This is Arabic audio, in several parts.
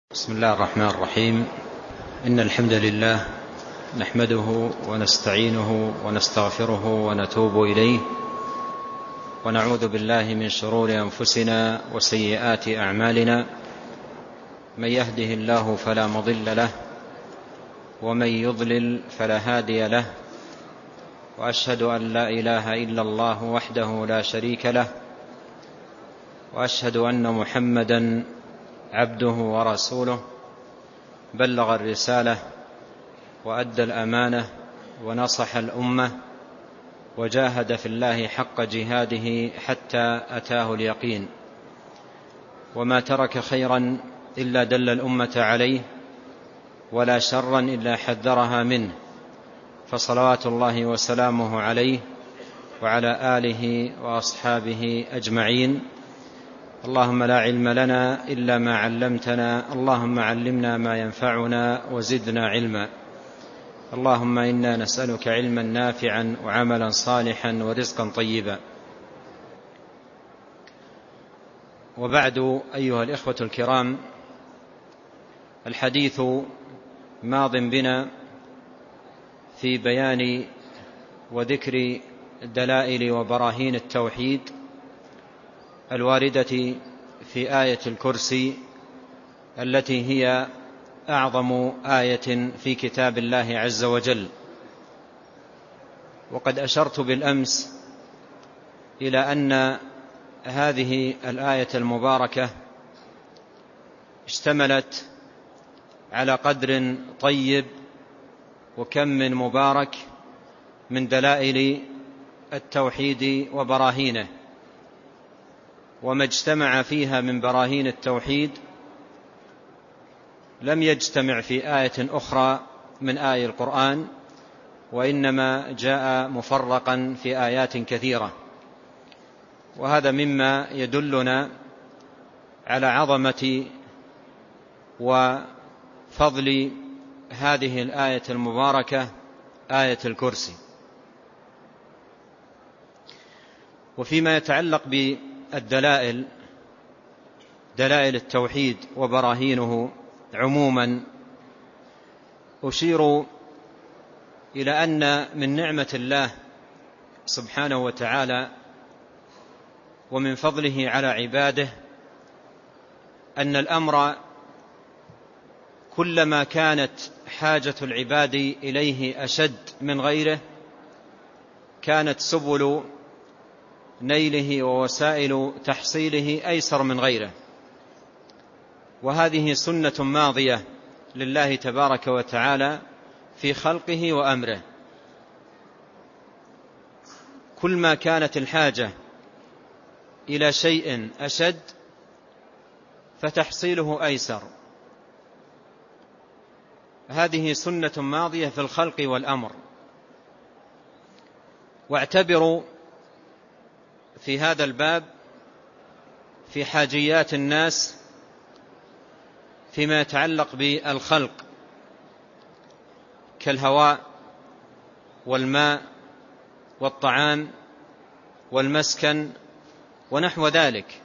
بسم الله الرحمن الرحيم. إن الحمد لله نحمده ونستعينه ونستغفره ونتوب إليه، ونعوذ بالله من شرور أنفسنا وسيئات أعمالنا. من يهده الله فلا مضل له، ومن يضلل فلا هادي له، وأشهد أن لا إله إلا الله وحده لا شريك له، وأشهد أن محمدا عبده ورسوله، بلغ الرسالة وأدى الأمانة ونصح الأمة، وجاهد في الله حق جهاده حتى أتاه اليقين، وما ترك خيرا إلا دل الأمة عليه، ولا شرا إلا حذرها منه، فصلوات الله وسلامه عليه وعلى آله وأصحابه أجمعين. اللهم لا علم لنا إلا ما علمتنا، اللهم علمنا ما ينفعنا وزدنا علما. اللهم إنا نسألك علما نافعا وعملا صالحا ورزقا طيبا. وبعد، أيها الإخوة الكرام، الحديث ماض بنا في بيان وذكر دلائل وبراهين التوحيد الواردة في آية الكرسي، التي هي أعظم آية في كتاب الله عز وجل. وقد أشرت بالأمس إلى أن هذه الآية المباركة اشتملت على قدر طيب وكم من مبارك من دلائل التوحيد وبراهينه، وما اجتمع فيها من براهين التوحيد لم يجتمع في آية أخرى من آي القرآن، وإنما جاء مفرقا في آيات كثيرة. وهذا مما يدلنا على عظمة وفضل هذه الآية المباركة، آية الكرسي. وفيما يتعلق بالدلائل، دلائل التوحيد وبراهينه عموما، أشير إلى أن من نعمة الله سبحانه وتعالى ومن فضله على عباده أن الأمر كلما كانت حاجة العباد إليه أشد من غيره، كانت سبل نيله ووسائل تحصيله أيسر من غيره. وهذه سنة ماضية لله تبارك وتعالى في خلقه وأمره. كل ما كانت الحاجة إلى شيء أشد فتحصيله أيسر. هذه سنة ماضية في الخلق والأمر. واعتبروا في هذا الباب في حاجيات الناس فيما يتعلق بالخلق، كالهواء والماء والطعام والمسكن ونحو ذلك.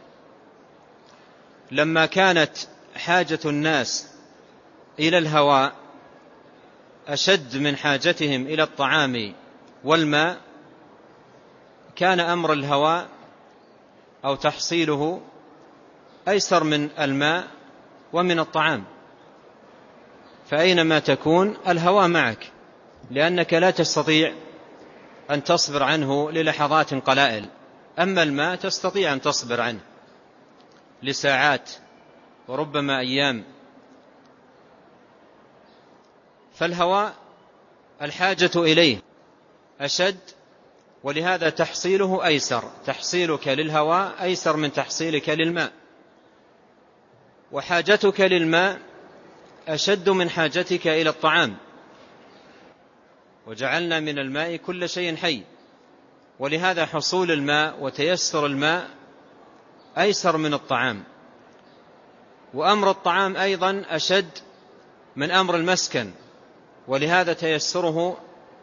لما كانت حاجة الناس إلى الهواء أشد من حاجتهم إلى الطعام والماء، كان أمر الهواء أو تحصيله أيسر من الماء ومن الطعام. فأينما تكون الهواء معك، لأنك لا تستطيع أن تصبر عنه للحظات قلائل. أما الماء تستطيع أن تصبر عنه لساعات وربما أيام. فالهواء الحاجة إليه أشد، ولهذا تحصيله أيسر. تحصيلك للهواء أيسر من تحصيلك للماء، وحاجتك للماء أشد من حاجتك إلى الطعام. وجعلنا من الماء كل شيء حي، ولهذا حصول الماء وتيسر الماء أيسر من الطعام. وأمر الطعام أيضا أشد من أمر المسكن، ولهذا تيسره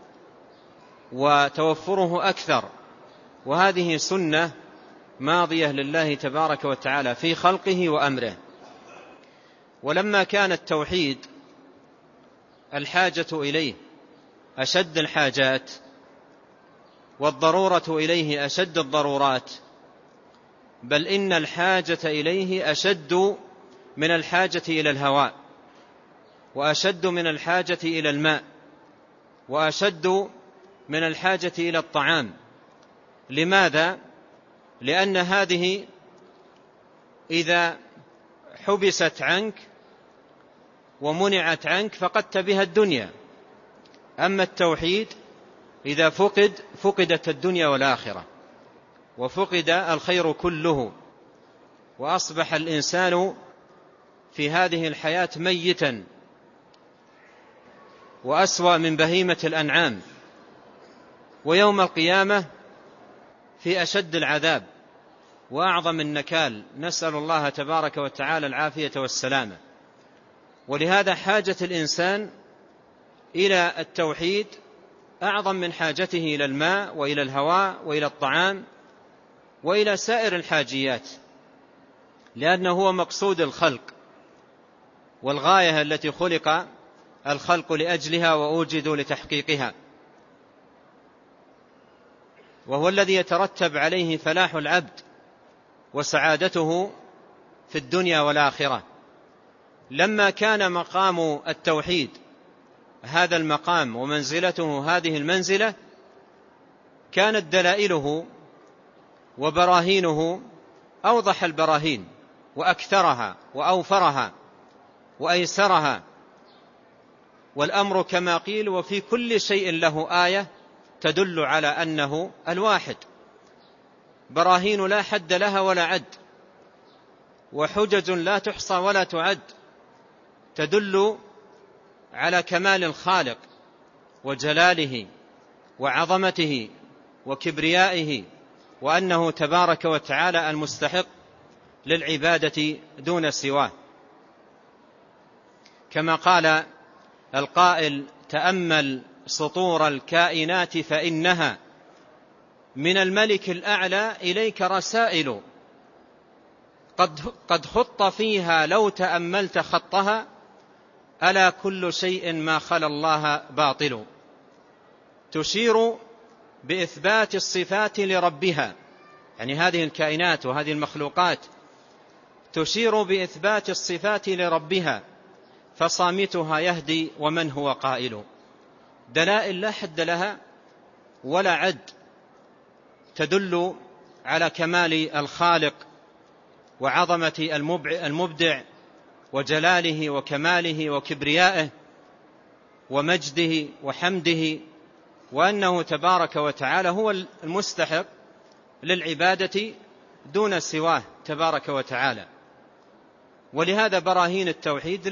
وتوفره أكثر. وهذه سنة ماضية لله تبارك وتعالى في خلقه وأمره. ولما كان التوحيد الحاجة إليه أشد الحاجات والضرورة إليه أشد الضرورات، بل إن الحاجة إليه أشد من الحاجة إلى الهواء، وأشد من الحاجة إلى الماء، وأشد من الحاجة إلى الطعام. لماذا؟ لأن هذه إذا حبست عنك ومنعت عنك فقدت بها الدنيا، أما التوحيد إذا فقدت الدنيا والآخرة، وفقد الخير كله، وأصبح الإنسان في هذه الحياة ميتا وأسوأ من بهيمة الأنعام، ويوم القيامة في أشد العذاب وأعظم النكال. نسأل الله تبارك وتعالى العافية والسلامة. ولهذا حاجة الإنسان إلى التوحيد أعظم من حاجته إلى الماء وإلى الهواء وإلى الطعام وإلى سائر الحاجيات، لأنه هو مقصود الخلق والغاية التي خلق الخلق لأجلها وأوجدوا لتحقيقها، وهو الذي يترتب عليه فلاح العبد وسعادته في الدنيا والآخرة. لما كان مقام التوحيد هذا المقام ومنزلته هذه المنزلة، كانت دلائله وبراهينه أوضح البراهين وأكثرها وأوفرها وأيسرها. والأمر كما قيل: وفي كل شيء له آية تدل على أنه الواحد. براهين لا حد لها ولا عد، وحجج لا تحصى ولا تعد، تدل على كمال الخالق وجلاله وعظمته وكبريائه، وأنه تبارك وتعالى المستحق للعبادة دون سواه. كما قال القائل: تأمل سطور الكائنات فإنها من الملك الأعلى إليك رسائل، قد خط فيها لو تأملت خطها، ألا كل شيء ما خلا الله باطل. تشير بإثبات الصفات لربها، يعني هذه الكائنات وهذه المخلوقات تشير بإثبات الصفات لربها، فصامتها يهدي ومن هو قائل. دلائل لا حد لها ولا عد، تدل على كمال الخالق وعظمة المبدع وجلاله وكماله وكبريائه ومجده وحمده، وأنه تبارك وتعالى هو المستحق للعبادة دون سواه تبارك وتعالى. ولهذا براهين التوحيد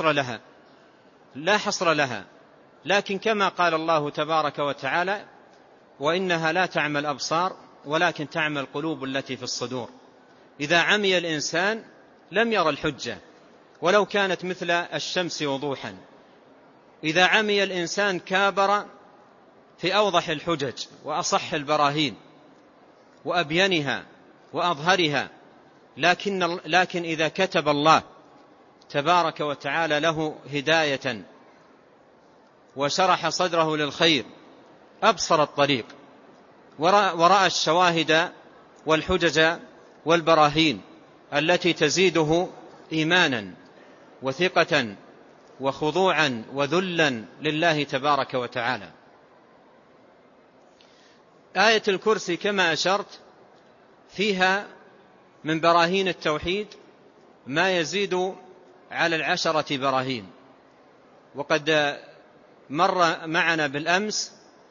لا حصر لها، لكن كما قال الله تبارك وتعالى: وإنها لا تعمى الأبصار ولكن تعمى القلوب التي في الصدور. إذا عمي الإنسان لم يرى الحجة ولو كانت مثل الشمس وضوحا. إذا عمي الإنسان كابر في أوضح الحجج وأصح البراهين وأبينها وأظهرها، لكن إذا كتب الله تبارك وتعالى له هداية وشرح صدره للخير، أبصر الطريق ورأى الشواهد والحجج والبراهين التي تزيده إيمانا وثقة وخضوعا وذلا لله تبارك وتعالى. آية الكرسي كما أشرت فيها من براهين التوحيد ما يزيد على 10 براهين، وقد مر معنا بالأمس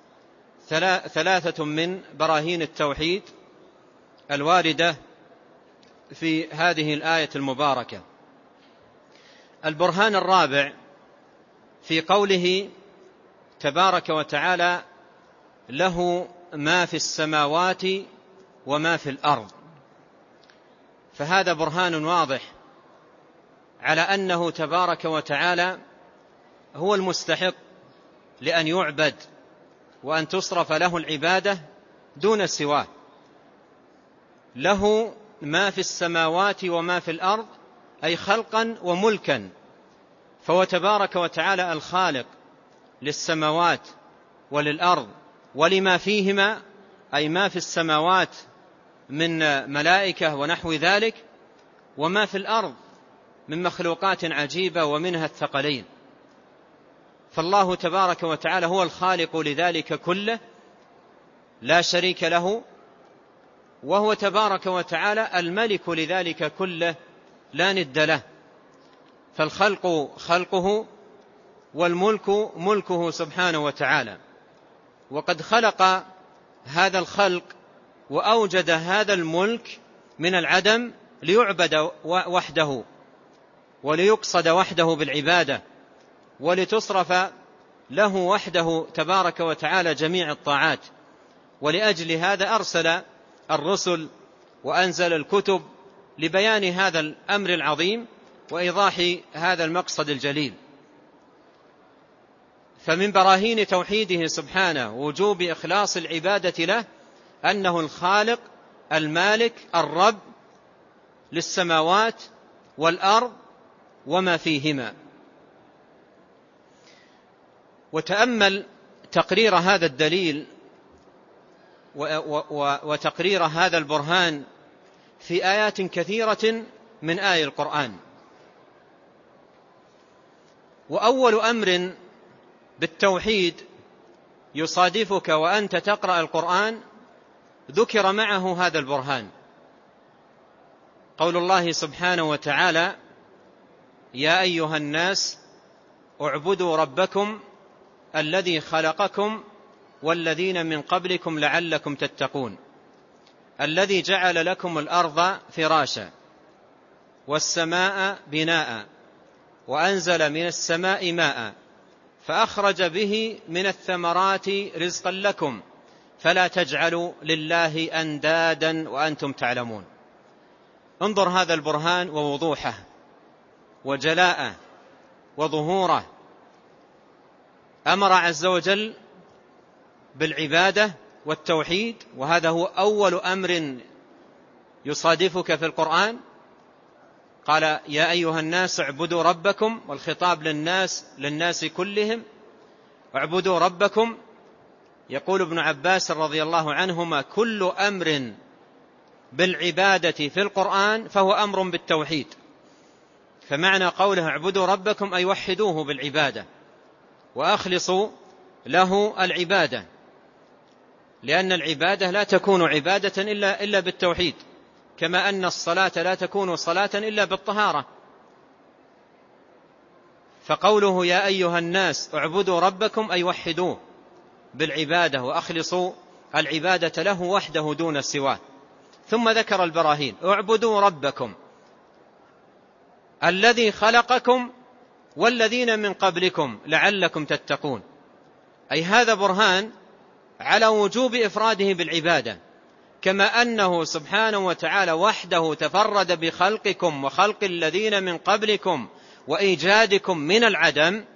3 من براهين التوحيد الواردة في هذه الآية المباركة. البرهان الرابع في قوله تبارك وتعالى: له ما في السماوات وما في الأرض. فهذا برهان واضح على أنه تبارك وتعالى هو المستحق لأن يعبد وأن تصرف له العبادة دون سواه. له ما في السماوات وما في الأرض، أي خلقا وملكا، فهو تبارك وتعالى الخالق للسماوات وللأرض ولما فيهما، أي ما في السماوات من ملائكة ونحو ذلك، وما في الأرض من مخلوقات عجيبة ومنها الثقلين. فالله تبارك وتعالى هو الخالق لذلك كله لا شريك له، وهو تبارك وتعالى الملك لذلك كله لا ند له. فالخلق خلقه والملك ملكه سبحانه وتعالى، وقد خلق هذا الخلق وأوجد هذا الملك من العدم ليعبد وحده وليقصد وحده بالعبادة ولتصرف له وحده تبارك وتعالى جميع الطاعات. ولأجل هذا أرسل الرسل وأنزل الكتب لبيان هذا الأمر العظيم وإيضاح هذا المقصد الجليل. فمن براهين توحيده سبحانه وجوب إخلاص العبادة له أنه الخالق المالك الرب للسماوات والأرض وما فيهما. وتأمل تقرير هذا الدليل وتقرير هذا البرهان في آيات كثيرة من آي القرآن. وأول أمر بالتوحيد يصادفك وأنت تقرأ القرآن ذكر معه هذا البرهان، قول الله سبحانه وتعالى: يا أيها الناس اعبدوا ربكم الذي خلقكم والذين من قبلكم لعلكم تتقون، الذي جعل لكم الأرض فراشا والسماء بناء وأنزل من السماء ماء فأخرج به من الثمرات رزقا لكم فلا تجعلوا لله أندادا وأنتم تعلمون. انظر هذا البرهان ووضوحه وجلاءه وظهوره. أمر عز وجل بالعبادة والتوحيد، وهذا هو أول أمر يصادفك في القرآن. قال: يا أيها الناس اعبدوا ربكم، والخطاب للناس كلهم. اعبدوا ربكم. يقول ابن عباس رضي الله عنهما: كل أمر بالعبادة في القرآن فهو أمر بالتوحيد. فمعنى قوله اعبدوا ربكم أي وحدوه بالعبادة وأخلصوا له العبادة، لأن العبادة لا تكون عبادة إلا بالتوحيد، كما أن الصلاة لا تكون صلاة إلا بالطهارة. فقوله يا أيها الناس اعبدوا ربكم أي وحدوه بالعبادة وأخلصوا العبادة له وحده دون سواه. ثم ذكر البراهين: اعبدوا ربكم الذي خلقكم والذين من قبلكم لعلكم تتقون. أي هذا برهان على وجوب إفراده بالعبادة، كما أنه سبحانه وتعالى وحده تفرد بخلقكم وخلق الذين من قبلكم وإيجادكم من العدم،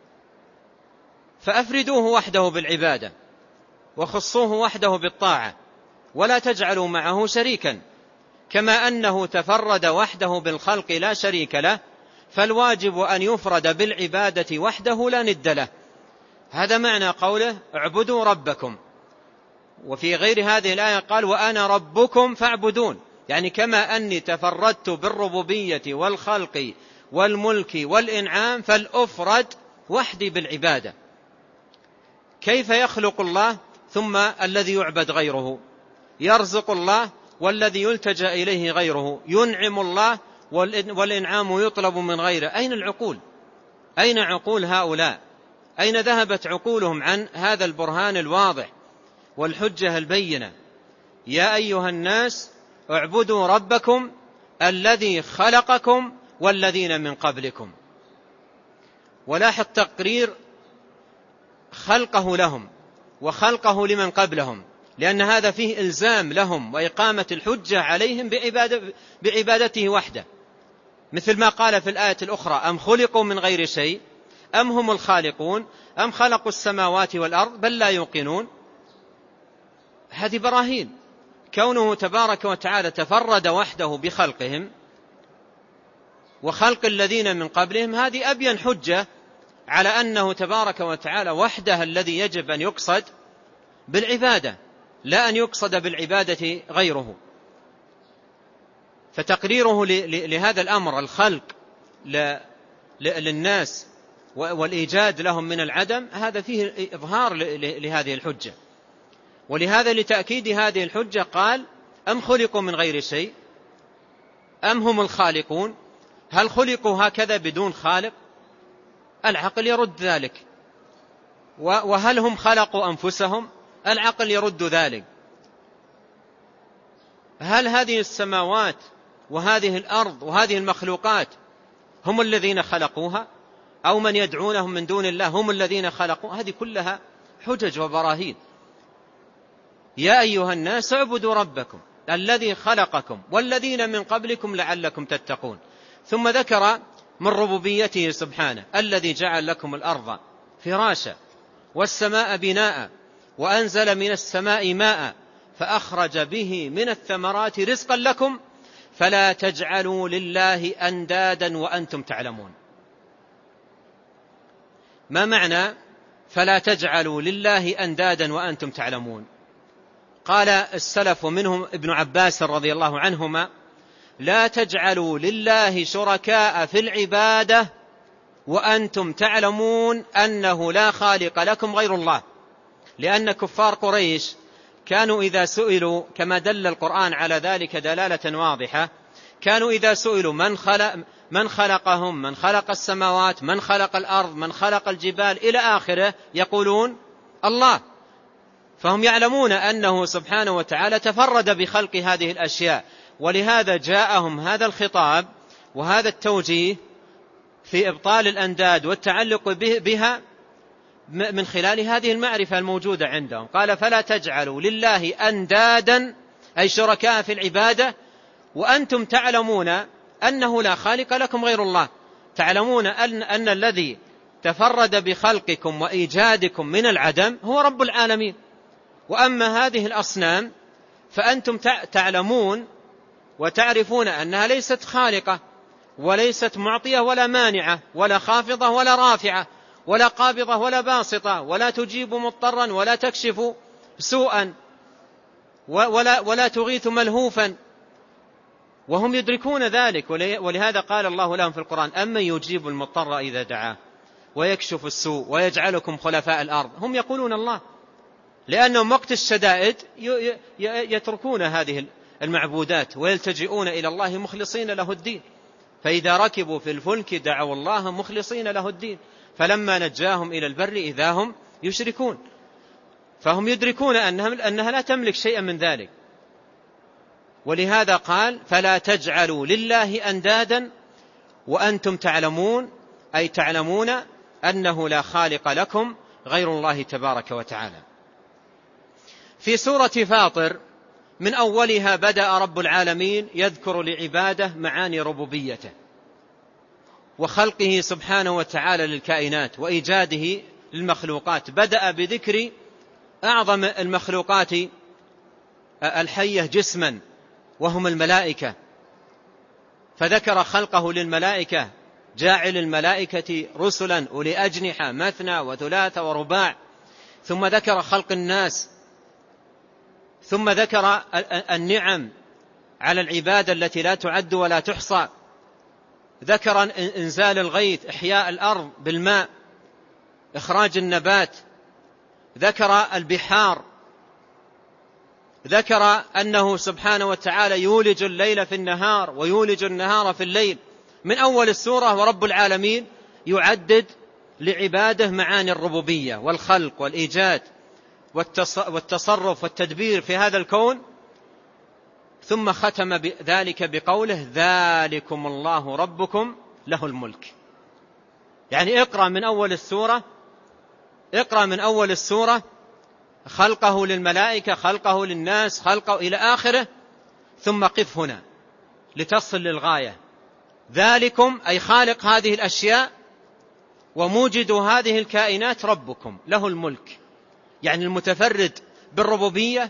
فأفردوه وحده بالعبادة وخصوه وحده بالطاعة ولا تجعلوا معه شريكا. كما أنه تفرد وحده بالخلق لا شريك له، فالواجب أن يفرد بالعبادة وحده لا ند له. هذا معنى قوله اعبدوا ربكم. وفي غير هذه الآية قال: وأنا ربكم فاعبدون. يعني كما أني تفردت بالربوبية والخلق والملك والإنعام فالأفرد وحدي بالعبادة. كيف يخلق الله ثم الذي يعبد غيره؟ يرزق الله والذي يلتجأ إليه غيره، ينعم الله والإنعام يطلب من غيره. أين العقول؟ أين عقول هؤلاء؟ أين ذهبت عقولهم عن هذا البرهان الواضح والحجة البينة؟ يا أيها الناس اعبدوا ربكم الذي خلقكم والذين من قبلكم. ولاحظ تقرير خلقه لهم وخلقه لمن قبلهم، لأن هذا فيه إلزام لهم وإقامة الحجة عليهم بعبادته وحده، مثل ما قال في الآية الأخرى: أم خلقوا من غير شيء أم هم الخالقون أم خلقوا السماوات والأرض بل لا يوقنون. هذه براهين. كونه تبارك وتعالى تفرد وحده بخلقهم وخلق الذين من قبلهم، هذه أبين حجة على أنه تبارك وتعالى وحده الذي يجب أن يقصد بالعبادة، لا أن يقصد بالعبادة غيره. فتقريره لهذا الأمر، الخلق للناس والإيجاد لهم من العدم، هذا فيه إظهار لهذه الحجة. ولهذا لتأكيد هذه الحجة قال: أم خلقوا من غير شيء أم هم الخالقون؟ هل خلقوا هكذا بدون خالق؟ العقل يرد ذلك. وهل هم خلقوا أنفسهم؟ العقل يرد ذلك. هل هذه السماوات وهذه الأرض وهذه المخلوقات هم الذين خلقوها، أو من يدعونهم من دون الله هم الذين خلقوها؟ هذه كلها حجج وبراهين. يا أيها الناس اعبدوا ربكم الذي خلقكم والذين من قبلكم لعلكم تتقون. ثم ذكر من ربوبيته سبحانه: الذي جعل لكم الأرض فراشا والسماء بناء وأنزل من السماء ماء فأخرج به من الثمرات رزقا لكم فلا تجعلوا لله أندادا وأنتم تعلمون. ما معنى فلا تجعلوا لله أندادا وأنتم تعلمون؟ قال السلف ومنهم ابن عباس رضي الله عنهما: لا تجعلوا لله شركاء في العبادة وأنتم تعلمون أنه لا خالق لكم غير الله. لأن كفار قريش كانوا إذا سئلوا، كما دل القرآن على ذلك دلالة واضحة، كانوا إذا سئلوا من خلقهم، من خلق السماوات، من خلق الأرض، من خلق الجبال إلى آخره، يقولون الله. فهم يعلمون أنه سبحانه وتعالى تفرد بخلق هذه الأشياء، ولهذا جاءهم هذا الخطاب وهذا التوجيه في إبطال الأنداد والتعلق بها من خلال هذه المعرفة الموجودة عندهم. قال: فلا تجعلوا لله أندادا أي شركاء في العبادة وأنتم تعلمون أنه لا خالق لكم غير الله. تعلمون أن الذي تفرد بخلقكم وإيجادكم من العدم هو رب العالمين. وأما هذه الأصنام فأنتم تعلمون وتعرفون أنها ليست خالقة وليست معطية ولا مانعة ولا خافضة ولا رافعة ولا قابضة ولا باسطة، ولا تجيب مضطرا ولا تكشف سوءا ولا تغيث ملهوفا، وهم يدركون ذلك. ولهذا قال الله لهم في القرآن: أمن يجيب المضطر إذا دعاه ويكشف السوء ويجعلكم خلفاء الأرض. هم يقولون الله، لأنهم وقت الشدائد يتركون هذه المعبودات ويلتجئون إلى الله مخلصين له الدين. فإذا ركبوا في الفلك دعوا الله مخلصين له الدين فلما نجاهم إلى البر إذا هم يشركون. فهم يدركون أنها لا تملك شيئا من ذلك. ولهذا قال: فلا تجعلوا لله أندادا وأنتم تعلمون، أي تعلمون أنه لا خالق لكم غير الله تبارك وتعالى. في سورة فاطر من أولها بدأ رب العالمين يذكر لعباده معاني ربوبيته وخلقه سبحانه وتعالى للكائنات وإيجاده للمخلوقات. بدأ بذكر أعظم المخلوقات الحية جسما وهم الملائكة، فذكر خلقه للملائكة: جاعل الملائكة رسلا أولي أجنحة مثنى وثلاث ورباع. ثم ذكر خلق الناس، ثم ذكر النعم على العبادة التي لا تعد ولا تحصى. ذكر إنزال الغيث، إحياء الأرض بالماء، إخراج النبات. ذكر البحار. ذكر أنه سبحانه وتعالى يولج الليل في النهار ويولج النهار في الليل. من أول السورة ورب العالمين يعدد لعباده معاني الربوبية والخلق والإيجاد والتصرف والتدبير في هذا الكون. ثم ختم ذلك بقوله: ذلكم الله ربكم له الملك. يعني اقرأ من أول السورة خلقه للملائكة، خلقه للناس، خلقه إلى آخره، ثم قف هنا لتصل للغاية. ذلكم أي خالق هذه الأشياء وموجد هذه الكائنات ربكم له الملك، يعني المتفرد بالربوبية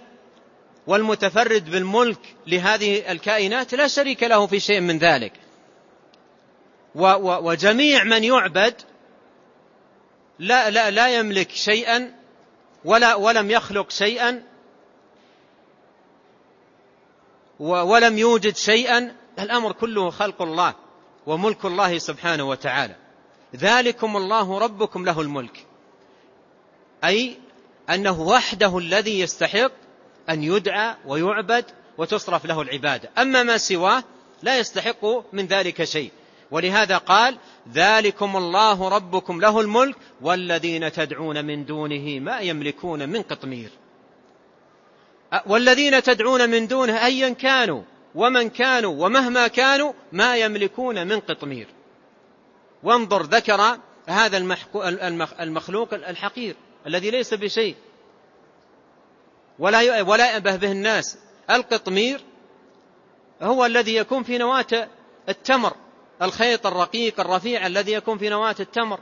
والمتفرد بالملك لهذه الكائنات لا شريك له في شيء من ذلك. وجميع من يعبد لا يملك شيئا ولم يخلق شيئا ولم يوجد شيئا. الأمر كله خلق الله وملك الله سبحانه وتعالى. ذلكم الله ربكم له الملك، أي أنه وحده الذي يستحق أن يدعى ويعبد وتصرف له العبادة، أما ما سواه لا يستحق من ذلك شيء. ولهذا قال ذلكم الله ربكم له الملك والذين تدعون من دونه ما يملكون من قطمير. والذين تدعون من دونه أيا كانوا ومن كانوا ومهما كانوا ما يملكون من قطمير. وانظر، ذكر هذا المخلوق الحقير الذي ليس بشيء ولا يأبه به الناس. القطمير هو الذي يكون في نواة التمر، الخيط الرقيق الرفيع الذي يكون في نواة التمر،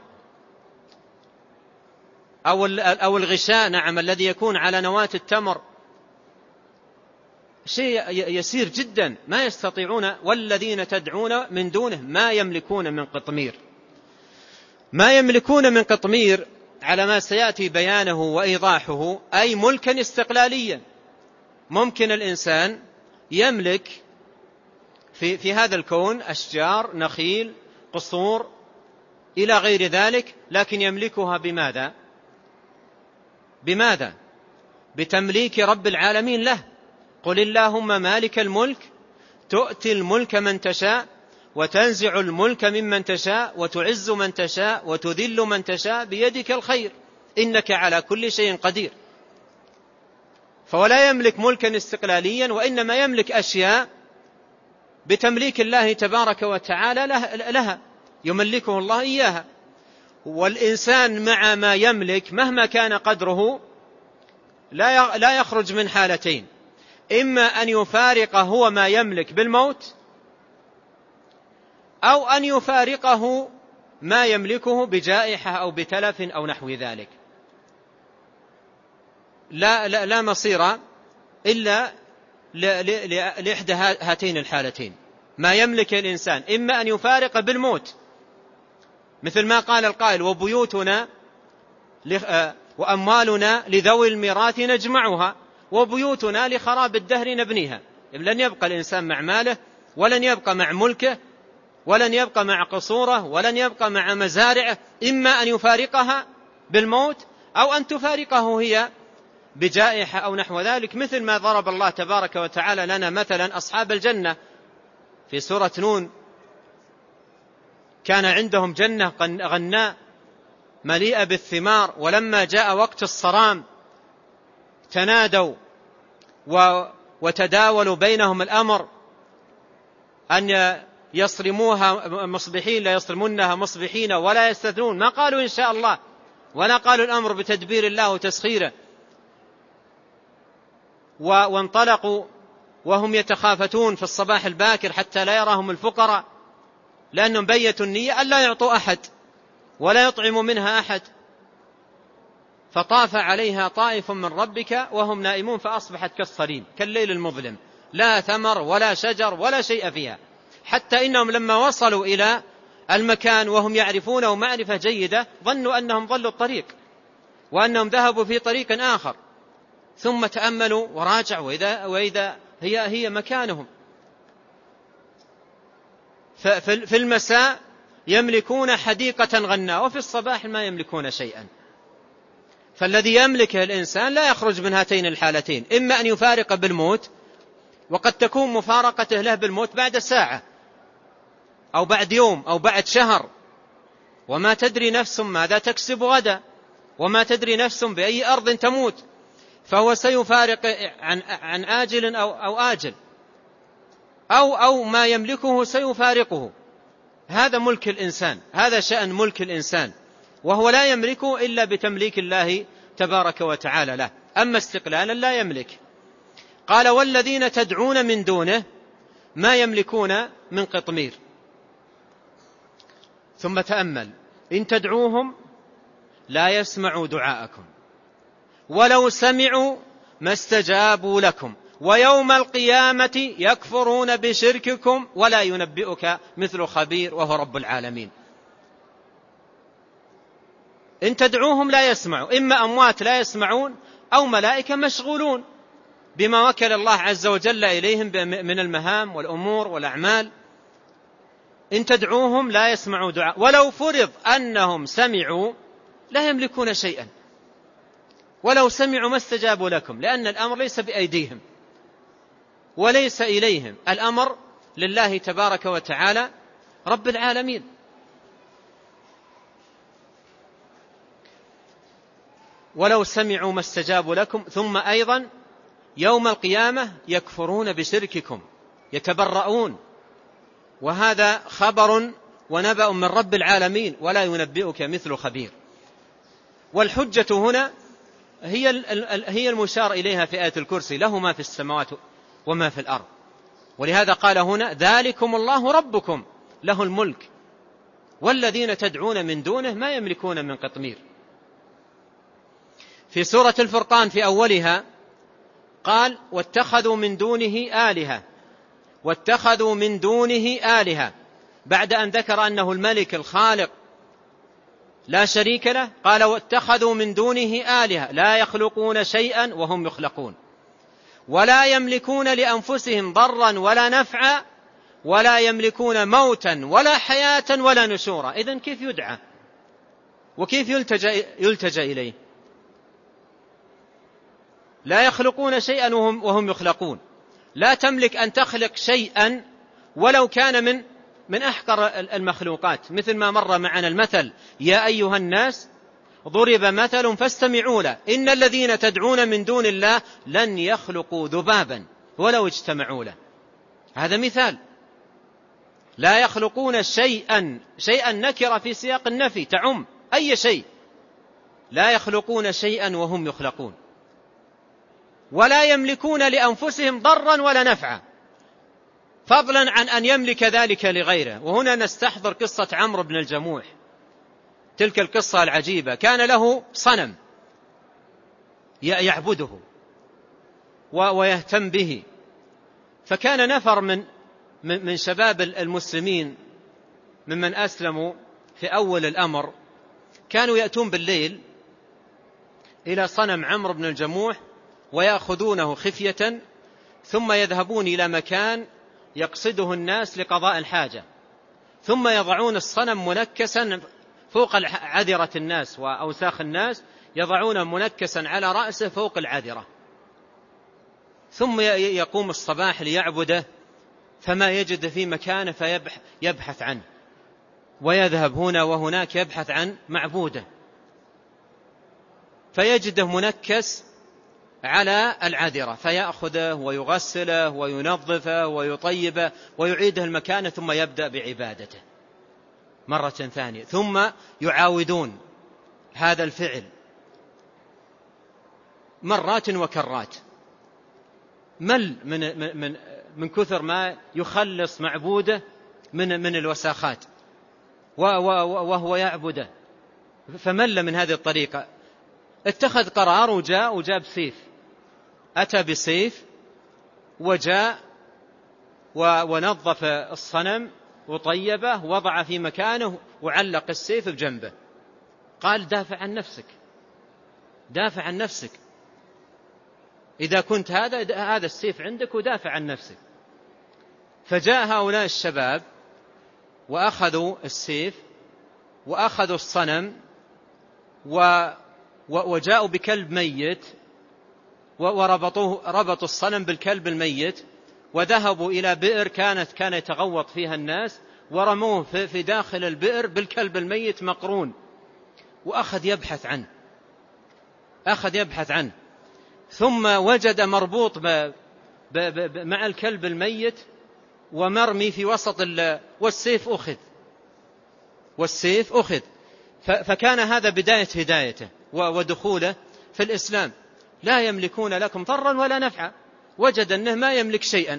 أو الغشاء، نعم، الذي يكون على نواة التمر. شيء يسير جدا ما يستطيعون. والذين تدعون من دونه ما يملكون من قطمير. ما يملكون من قطمير على ما سيأتي بيانه وإيضاحه أي ملكا استقلاليا. ممكن الإنسان يملك في هذا الكون أشجار، نخيل، قصور إلى غير ذلك، لكن يملكها بماذا؟ بتمليك رب العالمين له. قل اللهم مالك الملك تؤتي الملك من تشاء وتنزع الملك ممن تشاء وتعز من تشاء وتذل من تشاء بيدك الخير إنك على كل شيء قدير. فولا يملك ملكا استقلاليا، وإنما يملك أشياء بتمليك الله تبارك وتعالى لها، يملكه الله إياها. والإنسان مع ما يملك مهما كان قدره لا يخرج من حالتين: إما أن يفارق هو ما يملك بالموت، أو أن يفارقه ما يملكه بجائحة أو بتلف أو نحو ذلك. لا مصير إلا لإحدى هاتين الحالتين. ما يملك الإنسان إما أن يفارق بالموت، مثل ما قال القائل: وبيوتنا وأموالنا لذوي الميراث نجمعها وبيوتنا لخراب الدهر نبنيها. لن يبقى الإنسان مع ماله، ولن يبقى مع ملكه، ولن يبقى مع قصوره، ولن يبقى مع مزارعه. إما أن يفارقها بالموت، أو أن تفارقه هي بجائحة أو نحو ذلك، مثل ما ضرب الله تبارك وتعالى لنا مثلا أصحاب الجنة في سورة نون. كان عندهم جنة غناء مليئة بالثمار، ولما جاء وقت الصرام تنادوا وتداولوا بينهم الأمر أن يصرموها مصبحين، لا يصرمونها مصبحين ولا يستثنون. ما قالوا إن شاء الله، ولا قالوا الأمر بتدبير الله وتسخيره. وانطلقوا وهم يتخافتون في الصباح الباكر حتى لا يراهم الفقراء، لأنهم بيتوا النية أن لا يعطوا أحد ولا يطعموا منها أحد. فطاف عليها طائف من ربك وهم نائمون فأصبحت كالصريم، كالليل المظلم، لا ثمر ولا شجر ولا شيء فيها. حتى إنهم لما وصلوا إلى المكان وهم يعرفونه معرفة جيدة ظنوا أنهم ضلوا الطريق وأنهم ذهبوا في طريق آخر، ثم تأملوا وراجعوا وإذا هي مكانهم. في المساء يملكون حديقة غناء، وفي الصباح ما يملكون شيئا. فالذي يملكه الإنسان لا يخرج من هاتين الحالتين: إما أن يفارق بالموت، وقد تكون مفارقته له بالموت بعد ساعة أو بعد يوم أو بعد شهر، وما تدري نفس ماذا تكسب غدا، وما تدري نفس بأي أرض تموت. فهو سيفارق عن آجل أو آجل، أو ما يملكه سيفارقه. هذا ملك الإنسان، هذا شأن ملك الإنسان، وهو لا يملكه إلا بتمليك الله تبارك وتعالى له. أما استقلالا لا يملك. قال: والذين تدعون من دونه ما يملكون من قطمير. ثم تأمل: إن تدعوهم لا يسمعوا دعاءكم ولو سمعوا ما استجابوا لكم ويوم القيامة يكفرون بشرككم ولا ينبئك مثل خبير وهو رب العالمين. إن تدعوهم لا يسمعوا، إما أموات لا يسمعون أو ملائكة مشغولون بما وكل الله عز وجل إليهم من المهام والأمور والأعمال. إن تدعوهم لا يسمعوا دعاء، ولو فرض أنهم سمعوا لا يملكون شيئا، ولو سمعوا ما استجابوا لكم، لأن الأمر ليس بأيديهم وليس إليهم، الأمر لله تبارك وتعالى رب العالمين. ولو سمعوا ما استجابوا لكم. ثم أيضا يوم القيامة يكفرون بشرككم، يتبرؤون، وهذا خبر ونبأ من رب العالمين ولا ينبئك مثل خبير. والحجة هنا هي المشار إليها في آية الكرسي: له ما في السماوات وما في الأرض. ولهذا قال هنا: ذلكم الله ربكم له الملك والذين تدعون من دونه ما يملكون من قطمير. في سورة الفرقان في أولها قال: واتخذوا من دونه آلهة، واتخذوا من دونه آلهة، بعد أن ذكر أنه الملك الخالق لا شريك له، قال: واتخذوا من دونه آلهة لا يخلقون شيئا وهم يخلقون ولا يملكون لأنفسهم ضرا ولا نفعا ولا يملكون موتا ولا حياة ولا نشورا. إذن كيف يدعى وكيف يلتجأ إليه؟ لا يخلقون شيئا وهم يخلقون. لا تملك أن تخلق شيئا ولو كان من أحقر المخلوقات، مثل ما مر معنا المثل: يا أيها الناس ضرب مثل فاستمعوا له إن الذين تدعون من دون الله لن يخلقوا ذبابا ولو اجتمعوا له. هذا مثال. لا يخلقون شيئا نكرة في سياق النفي تعم أي شيء. لا يخلقون شيئا وهم يخلقون ولا يملكون لأنفسهم ضرا ولا نفعا، فضلا عن أن يملك ذلك لغيره. وهنا نستحضر قصة عمرو بن الجموح، تلك القصة العجيبة. كان له صنم يعبده ويهتم به، فكان نفر من شباب المسلمين ممن أسلموا في أول الأمر كانوا يأتون بالليل إلى صنم عمرو بن الجموح ويأخذونه خفية، ثم يذهبون إلى مكان يقصده الناس لقضاء الحاجة، ثم يضعون الصنم منكسا فوق عذرة الناس وأوساخ الناس، يضعون منكسا على رأسه فوق العذرة، ثم يقوم الصباح ليعبده فما يجد في مكانه فيبحث عنه، ويذهب هنا وهناك يبحث عن معبوده، فيجده منكس على العذرة، فيأخذه ويغسله وينظفه ويطيبه ويعيده المكان، ثم يبدأ بعبادته مرة ثانية. ثم يعاودون هذا الفعل مرات وكرات، مل من كثر ما يخلص معبوده من الوساخات وهو يعبده، فمل من هذه الطريقة. اتخذ قرار وجاب سيف، أتى بسيف وجاء ونظف الصنم وطيبه، وضع في مكانه وعلق السيف بجنبه. قال: دافع عن نفسك، دافع عن نفسك، إذا كنت هذا السيف عندك ودافع عن نفسك. فجاء هؤلاء الشباب وأخذوا السيف وأخذوا الصنم وجاءوا بكلب ميت وربطوا الصنم بالكلب الميت، وذهبوا إلى بئر كان يتغوط فيها الناس، ورموه في داخل البئر بالكلب الميت مقرون، وأخذ يبحث عنه، ثم وجد مربوط مع الكلب الميت ومرمي في وسط والسيف أخذ. فكان هذا بداية هدايته ودخوله في الإسلام. لا يملكون لكم ضرا ولا نفعا، وجد أنه ما يملك شيئا،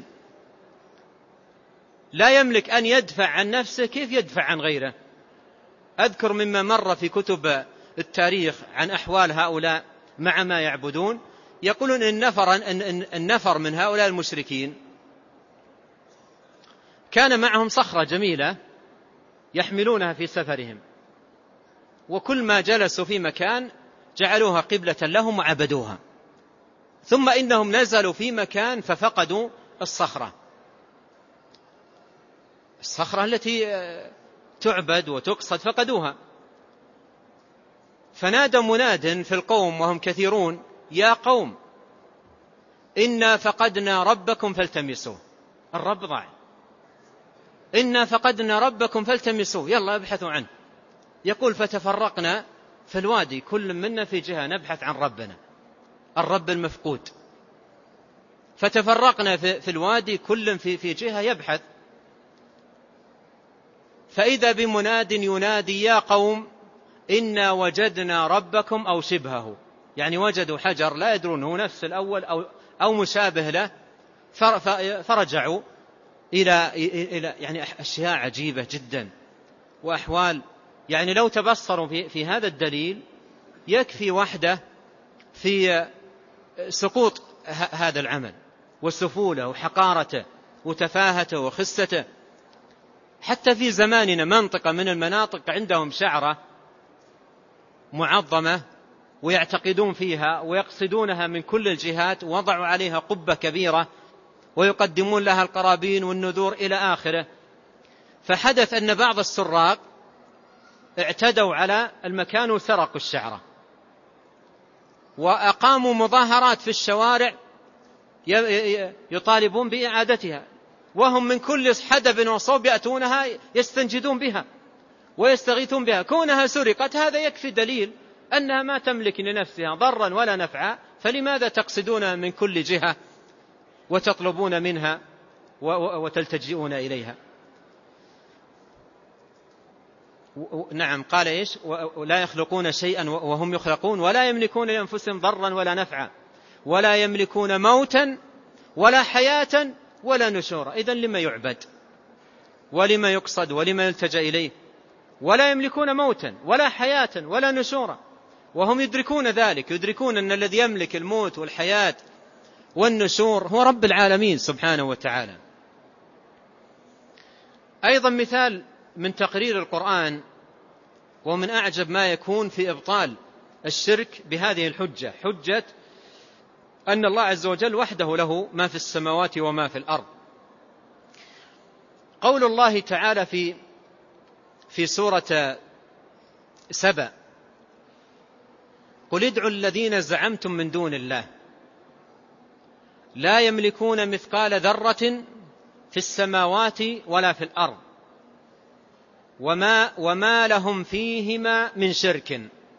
لا يملك أن يدفع عن نفسه، كيف يدفع عن غيره؟ أذكر مما مر في كتب التاريخ عن أحوال هؤلاء مع ما يعبدون، يقولون إن النفر من هؤلاء المشركين كان معهم صخرة جميلة يحملونها في سفرهم، وكل ما جلسوا في مكان جعلوها قبلة لهم وعبدوها، ثم إنهم نزلوا في مكان ففقدوا الصخرة التي تعبد وتقصد، فقدوها. فنادى مناد في القوم وهم كثيرون: يا قوم إنا فقدنا ربكم فالتمسوه. الرب ضاع، إنا فقدنا ربكم فالتمسوه، يلا ابحثوا عنه. يقول: فتفرقنا في الوادي، كل منا في جهة نبحث عن ربنا، الرب المفقود. فتفرقنا في الوادي، كل في جهة يبحث. فإذا بمناد ينادي: يا قوم إنا وجدنا ربكم أو شبهه، يعني وجدوا حجر لا يدرون هو نفس الأول أو مشابه له، فرجعوا إلى يعني أشياء عجيبة جدا وأحوال. يعني لو تبصروا في هذا الدليل يكفي وحده في سقوط هذا العمل وسفوله وحقارته وتفاهته وخسته. حتى في زماننا منطقة من المناطق عندهم شعرة معظمة ويعتقدون فيها ويقصدونها من كل الجهات، ووضعوا عليها قبة كبيرة ويقدمون لها القرابين والنذور إلى آخره. فحدث أن بعض السراق اعتدوا على المكان وسرقوا الشعرة، وأقاموا مظاهرات في الشوارع يطالبون بإعادتها، وهم من كل حدب وصوب يأتونها يستنجدون بها ويستغيثون بها. كونها سرقت هذا يكفي دليل أنها ما تملك لنفسها ضرا ولا نفعا، فلماذا تقصدون من كل جهة وتطلبون منها وتلتجئون إليها؟ نعم، قال إيش؟ ولا يخلقون شيئا وهم يخلقون ولا يملكون لأنفسهم ضرا ولا نفعا ولا يملكون موتا ولا حياة ولا نشورا. إذن لما يعبد ولما يقصد ولما يلتجأ إليه؟ ولا يملكون موتا ولا حياة ولا نشورا، وهم يدركون ذلك، يدركون أن الذي يملك الموت والحياة والنشور هو رب العالمين سبحانه وتعالى. أيضا مثال من تقرير القرآن ومن أعجب ما يكون في إبطال الشرك بهذه الحجة، حجة أن الله عز وجل وحده له ما في السماوات وما في الأرض. قول الله تعالى في سورة سبأ: قل ادعوا الذين زعمتم من دون الله لا يملكون مثقال ذرة في السماوات ولا في الأرض وما لهم فيهما من شرك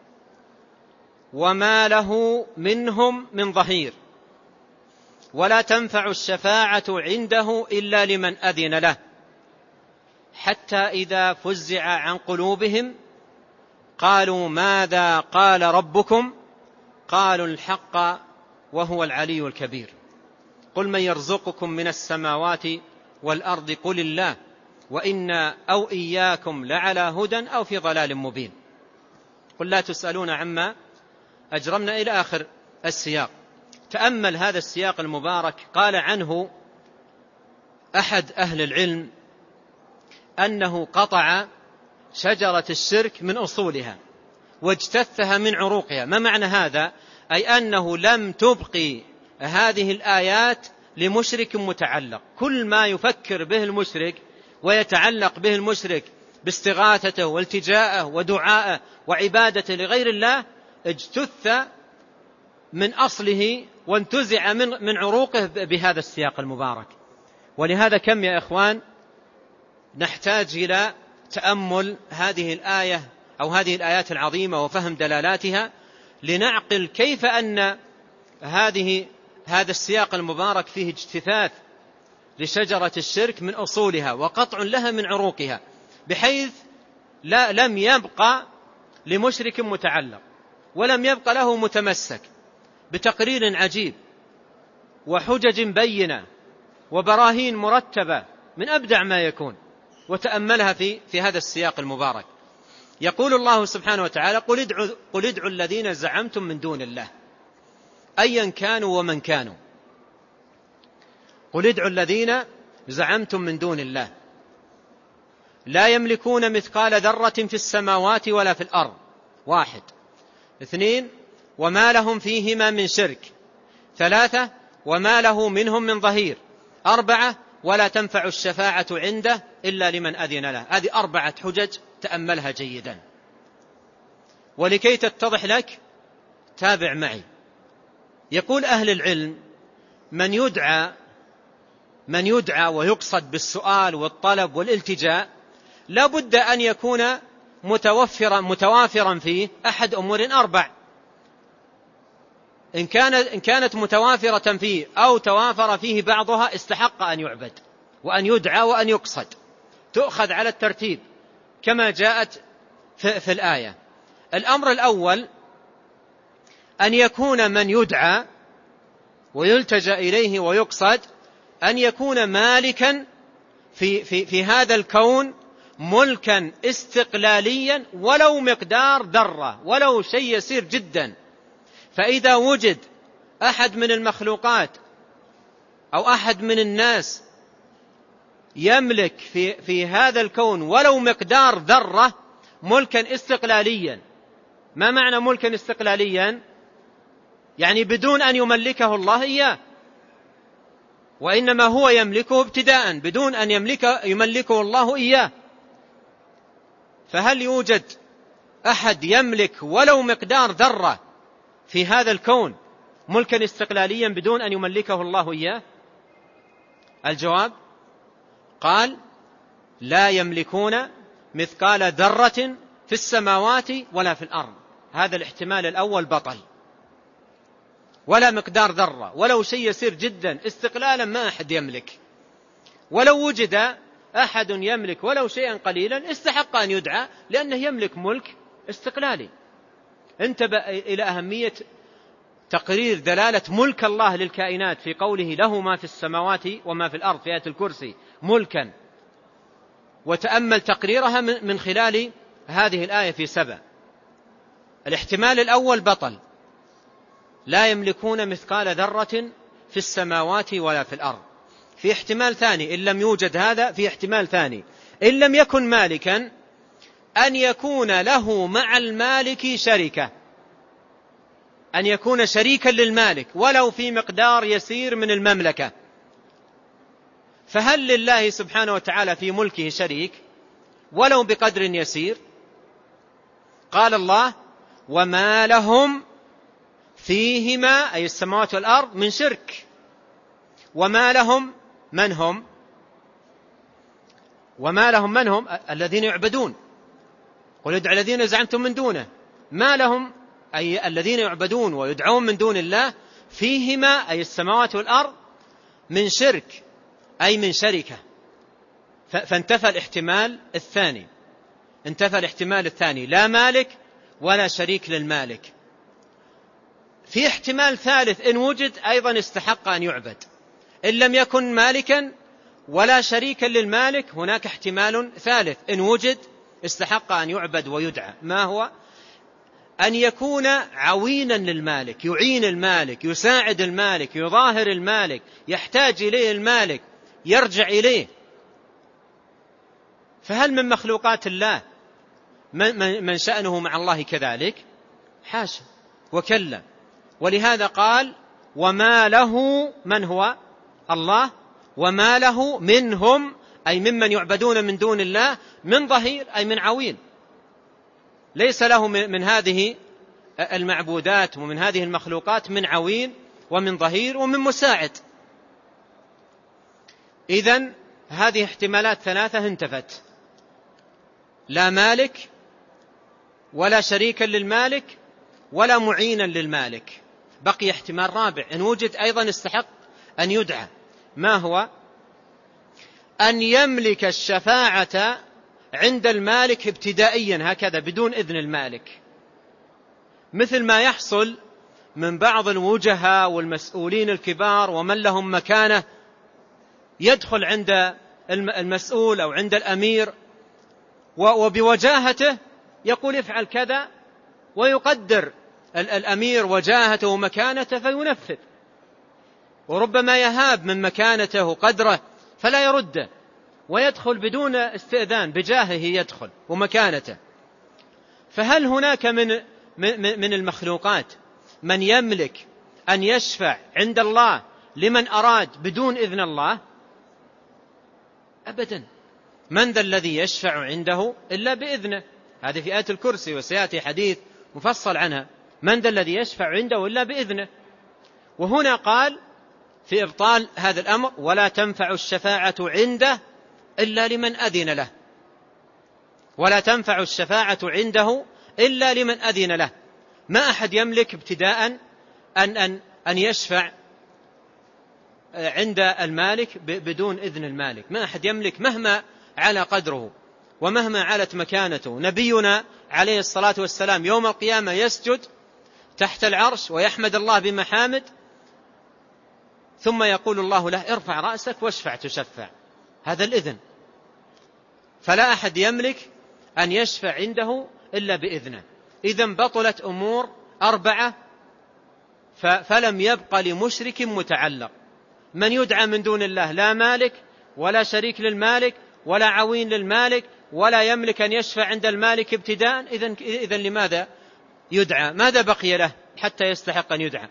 وما له منهم من ظهير ولا تنفع الشفاعة عنده إلا لمن أذن له حتى إذا فزع عن قلوبهم قالوا ماذا قال ربكم قالوا الحق وهو العلي الكبير. قل من يرزقكم من السماوات والأرض قل الله وإنا أو إياكم لعلى هدى أو في ضلال مبين. قل لا تسألون عما أجرمنا إلى آخر السياق. تأمل هذا السياق المبارك. قال عنه أحد أهل العلم أنه قطع شجرة الشرك من أصولها واجتثها من عروقها. ما معنى هذا؟ أي أنه لم تبقي هذه الآيات لمشرك متعلق. كل ما يفكر به المشرك ويتعلق به المشرك باستغاثته والتجاءه ودعائه وعبادته لغير الله اجتث من أصله وانتزع من عروقه بهذا السياق المبارك. ولهذا كم يا إخوان نحتاج إلى تأمل هذه الآية أو هذه الآيات العظيمة وفهم دلالاتها لنعقل كيف أن هذا السياق المبارك فيه اجتثاث لشجرة الشرك من أصولها وقطع لها من عروقها، بحيث لم يبقى لمشرك متعلق ولم يبقى له متمسك، بتقرير عجيب وحجج بينة وبراهين مرتبة من أبدع ما يكون. وتأملها في هذا السياق المبارك. يقول الله سبحانه وتعالى: قل ادعوا الذين زعمتم من دون الله. أيا كانوا ومن كانوا. قل ادعوا الذين زعمتم من دون الله لا يملكون مثقال ذرة في السماوات ولا في الأرض. 1. 2. وما لهم فيهما من شرك. 3. وما له منهم من ظهير. 4. ولا تنفع الشفاعة عنده إلا لمن أذن له. هذه 4 حجج، تأملها جيدا. ولكي تتضح لك تابع معي. يقول أهل العلم من يدعى ويقصد بالسؤال والطلب والالتجاء لا بد أن يكون متوافرا فيه أحد أمور 4. إن كانت متوافرة فيه أو توافر فيه بعضها استحق أن يعبد وأن يدعى وأن يقصد. تؤخذ على الترتيب كما جاءت في الآية. الأمر الأول أن يكون من يدعى ويلتجأ إليه ويقصد أن يكون مالكا في هذا الكون ملكا استقلاليا ولو مقدار ذرة، ولو شيء يسير جدا. فإذا وجد أحد من المخلوقات أو أحد من الناس يملك في هذا الكون ولو مقدار ذرة ملكا استقلاليا. ما معنى ملكا استقلاليا؟ يعني بدون أن يملكه الله إياه، وإنما هو يملكه ابتداء بدون أن يملكه الله إياه. فهل يوجد أحد يملك ولو مقدار ذرة في هذا الكون ملكا استقلاليا بدون أن يملكه الله إياه؟ الجواب قال لا يملكون مثقال ذرة في السماوات ولا في الأرض. هذا الاحتمال الأول بطل. ولا مقدار ذرة، ولو شيء يسير جدا استقلالا ما أحد يملك. ولو وجد أحد يملك ولو شيئا قليلا استحق أن يدعى لأنه يملك ملك استقلالي. انتبه إلى أهمية تقرير دلالة ملك الله للكائنات في قوله له ما في السماوات وما في الأرض في آية الكرسي ملكا، وتأمل تقريرها من خلال هذه الآية في 7. الاحتمال الأول بطل، لا يملكون مثقال ذرة في السماوات ولا في الأرض. في احتمال ثاني إن لم يوجد هذا، في احتمال ثاني إن لم يكن مالكا أن يكون له مع المالك شركة، أن يكون شريكا للمالك ولو في مقدار يسير من المملكة. فهل لله سبحانه وتعالى في ملكه شريك ولو بقدر يسير؟ قال الله وما لهم فيهما أي السماوات والأرض من شرك. وما لهم من هم؟ وما لهم من هم؟ الذين يعبدون. قل ادعوا الذين زعمتم من دونه. ما لهم أي الذين يعبدون ويدعون من دون الله فيهما أي السماوات والأرض من شرك أي من شركة. فانتفى الاحتمال الثاني، انتفى الاحتمال الثاني، لا مالك ولا شريك للمالك. في احتمال ثالث إن وجد أيضا استحق أن يعبد. إن لم يكن مالكا ولا شريكا للمالك هناك احتمال ثالث إن وجد استحق أن يعبد ويدعى. ما هو؟ أن يكون عوينا للمالك، يعين المالك، يساعد المالك، يظاهر المالك، يحتاج إليه المالك، يرجع إليه. فهل من مخلوقات الله من شأنه مع الله كذلك؟ حاشا وكلا. ولهذا قال وما له من هو الله وما له منهم أي ممن يعبدون من دون الله من ظهير أي من عوين. ليس له من هذه المعبودات ومن هذه المخلوقات من عوين ومن ظهير ومن مساعد. إذن هذه احتمالات 3 انتفت، لا مالك ولا شريكا للمالك ولا معينا للمالك. بقي احتمال رابع إن وجد أيضا استحق أن يدعى. ما هو؟ أن يملك الشفاعة عند المالك ابتدائيا هكذا بدون إذن المالك، مثل ما يحصل من بعض الوجهاء والمسؤولين الكبار ومن لهم مكانة يدخل عند المسؤول أو عند الأمير وبوجاهته يقول افعل كذا ويقدر الأمير وجاهته ومكانته فينفذ، وربما يهاب من مكانته وقدره فلا يرده ويدخل بدون استئذان، بجاهه يدخل ومكانته. فهل هناك من المخلوقات من يملك أن يشفع عند الله لمن أراد بدون إذن الله؟ أبدا. من ذا الذي يشفع عنده إلا بإذنه؟ هذه في آية الكرسي، وسيأتي حديث مفصل عنها. من ذا الذي يشفع عنده إلا بإذنه. وهنا قال في إبطال هذا الأمر: ولا تنفع الشفاعة عنده إلا لمن أذن له. ولا تنفع الشفاعة عنده إلا لمن أذن له. ما أحد يملك ابتداء أن يشفع عند المالك بدون إذن المالك. ما أحد يملك مهما على قدره ومهما علت مكانته. نبينا عليه الصلاة والسلام يوم القيامة يسجد تحت العرش ويحمد الله بمحامد، ثم يقول الله له: ارفع رأسك واشفع تشفع. هذا الإذن. فلا أحد يملك أن يشفع عنده إلا بإذنه. إذن بطلت أمور 4، فلم يبق لمشرك متعلق. من يدعى من دون الله لا مالك ولا شريك للمالك ولا عوين للمالك ولا يملك أن يشفع عند المالك ابتداء. إذن لماذا يدعى؟ ماذا بقي له حتى يستحق أن يدعى؟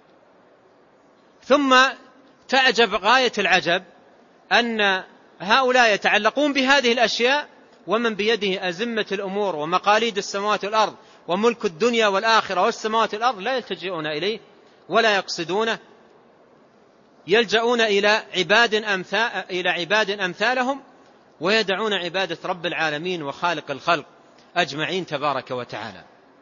ثم تعجب غاية العجب أن هؤلاء يتعلقون بهذه الأشياء ومن بيده أزمة الأمور ومقاليد السماوات والأرض وملك الدنيا والآخرة والسماوات والأرض لا يلتجئون إليه ولا يقصدونه، يلجؤون إلى عباد أمثالهم ويدعون عبادة رب العالمين وخالق الخلق أجمعين تبارك وتعالى.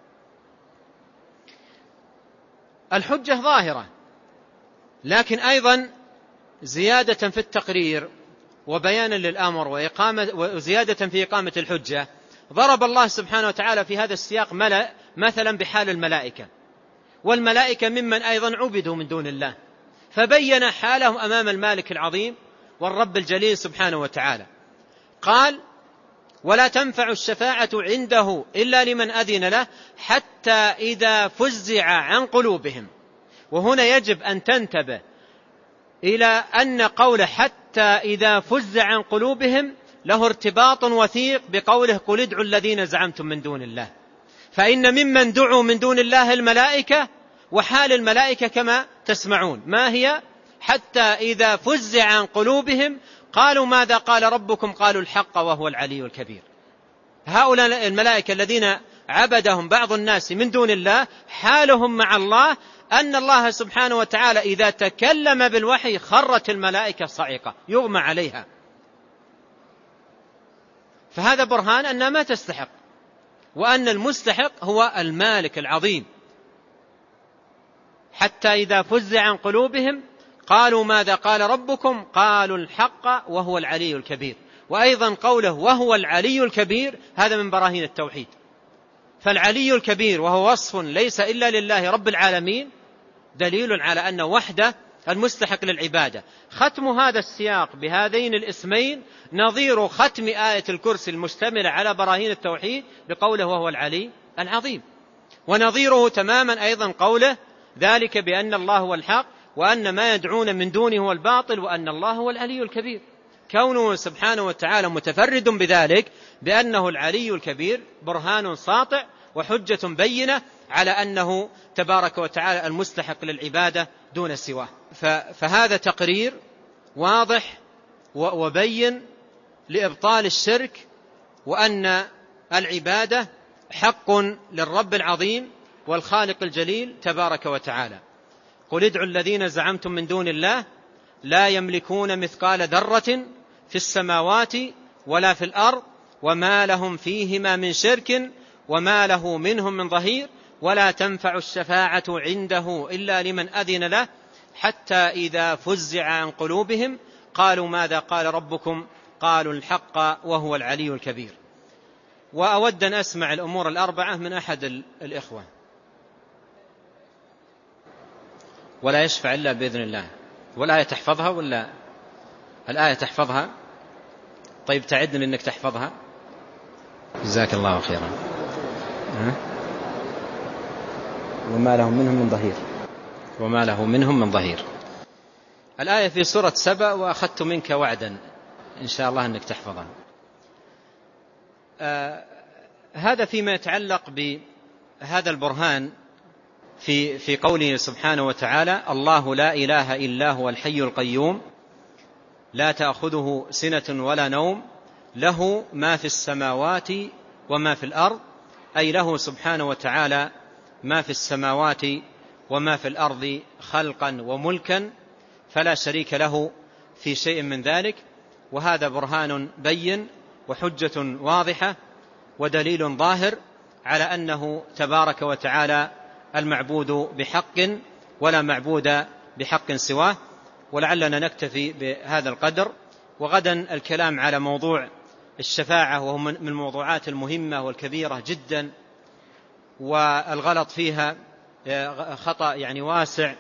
الحجة ظاهرة، لكن أيضا زيادة في التقرير وبيانا للأمر وزيادة في إقامة الحجة، ضرب الله سبحانه وتعالى في هذا السياق مثلا بحال الملائكة، والملائكة ممن أيضا عبدوا من دون الله، فبين حالهم أمام المالك العظيم والرب الجليل سبحانه وتعالى. قال: ولا تنفع الشفاعة عنده إلا لمن أذن له حتى إذا فزع عن قلوبهم. وهنا يجب أن تنتبه إلى أن قول حتى إذا فزع عن قلوبهم له ارتباط وثيق بقوله: قل ادعوا الذين زعمتم من دون الله. فإن ممن دعوا من دون الله الملائكة، وحال الملائكة كما تسمعون ما هي: حتى إذا فزع عن قلوبهم قالوا ماذا قال ربكم قالوا الحق وهو العلي الكبير. هؤلاء الملائكة الذين عبدهم بعض الناس من دون الله حالهم مع الله أن الله سبحانه وتعالى إذا تكلم بالوحي خرت الملائكة صعقة يغمى عليها. فهذا برهان أنها ما تستحق، وأن المستحق هو المالك العظيم. حتى إذا فزع عن قلوبهم قالوا ماذا قال ربكم قالوا الحق وهو العلي الكبير. وأيضا قوله وهو العلي الكبير هذا من براهين التوحيد. فالعلي الكبير وهو وصف ليس إلا لله رب العالمين دليل على أن وحده المستحق للعبادة. ختم هذا السياق بهذين الاسمين نظير ختم آية الكرسي المشتملة على براهين التوحيد بقوله وهو العلي العظيم، ونظيره تماما أيضا قوله ذلك بأن الله هو الحق وأن ما يدعون من دونه هو الباطل وأن الله هو العلي الكبير. كونه سبحانه وتعالى متفرد بذلك بأنه العلي الكبير برهان ساطع وحجة بينة على أنه تبارك وتعالى المستحق للعبادة دون سواه. فهذا تقرير واضح وبين لإبطال الشرك، وأن العبادة حق للرب العظيم والخالق الجليل تبارك وتعالى. قل ادعوا الذين زعمتم من دون الله لا يملكون مثقال ذرة في السماوات ولا في الأرض وما لهم فيهما من شرك وما له منهم من ظهير ولا تنفع الشفاعة عنده إلا لمن أذن له حتى إذا فزع عن قلوبهم قالوا ماذا قال ربكم قالوا الحق وهو العلي الكبير. وأود أن أسمع الأمور الأربعة من أحد الإخوة. ولا يشفع إلا بإذن الله، والآية تحفظها ولا الآية تحفظها؟ طيب تعدني أنك تحفظها، جزاك الله خيرا. وما له منهم من ظهير. الآية في سورة سبأ: وأخذت منك وعدا. إن شاء الله أنك تحفظها. هذا فيما يتعلق بهذا البرهان في قوله سبحانه وتعالى: الله لا إله إلا هو الحي القيوم لا تأخذه سنة ولا نوم له ما في السماوات وما في الأرض، أي له سبحانه وتعالى ما في السماوات وما في الأرض خلقا وملكا، فلا شريك له في شيء من ذلك. وهذا برهان بين وحجة واضحة ودليل ظاهر على أنه تبارك وتعالى المعبود بحق ولا معبود بحق سواه. ولعلنا نكتفي بهذا القدر، وغدا الكلام على موضوع الشفاعة، وهو من الموضوعات المهمة والكبيرة جدا، والغلط فيها خطأ واسع،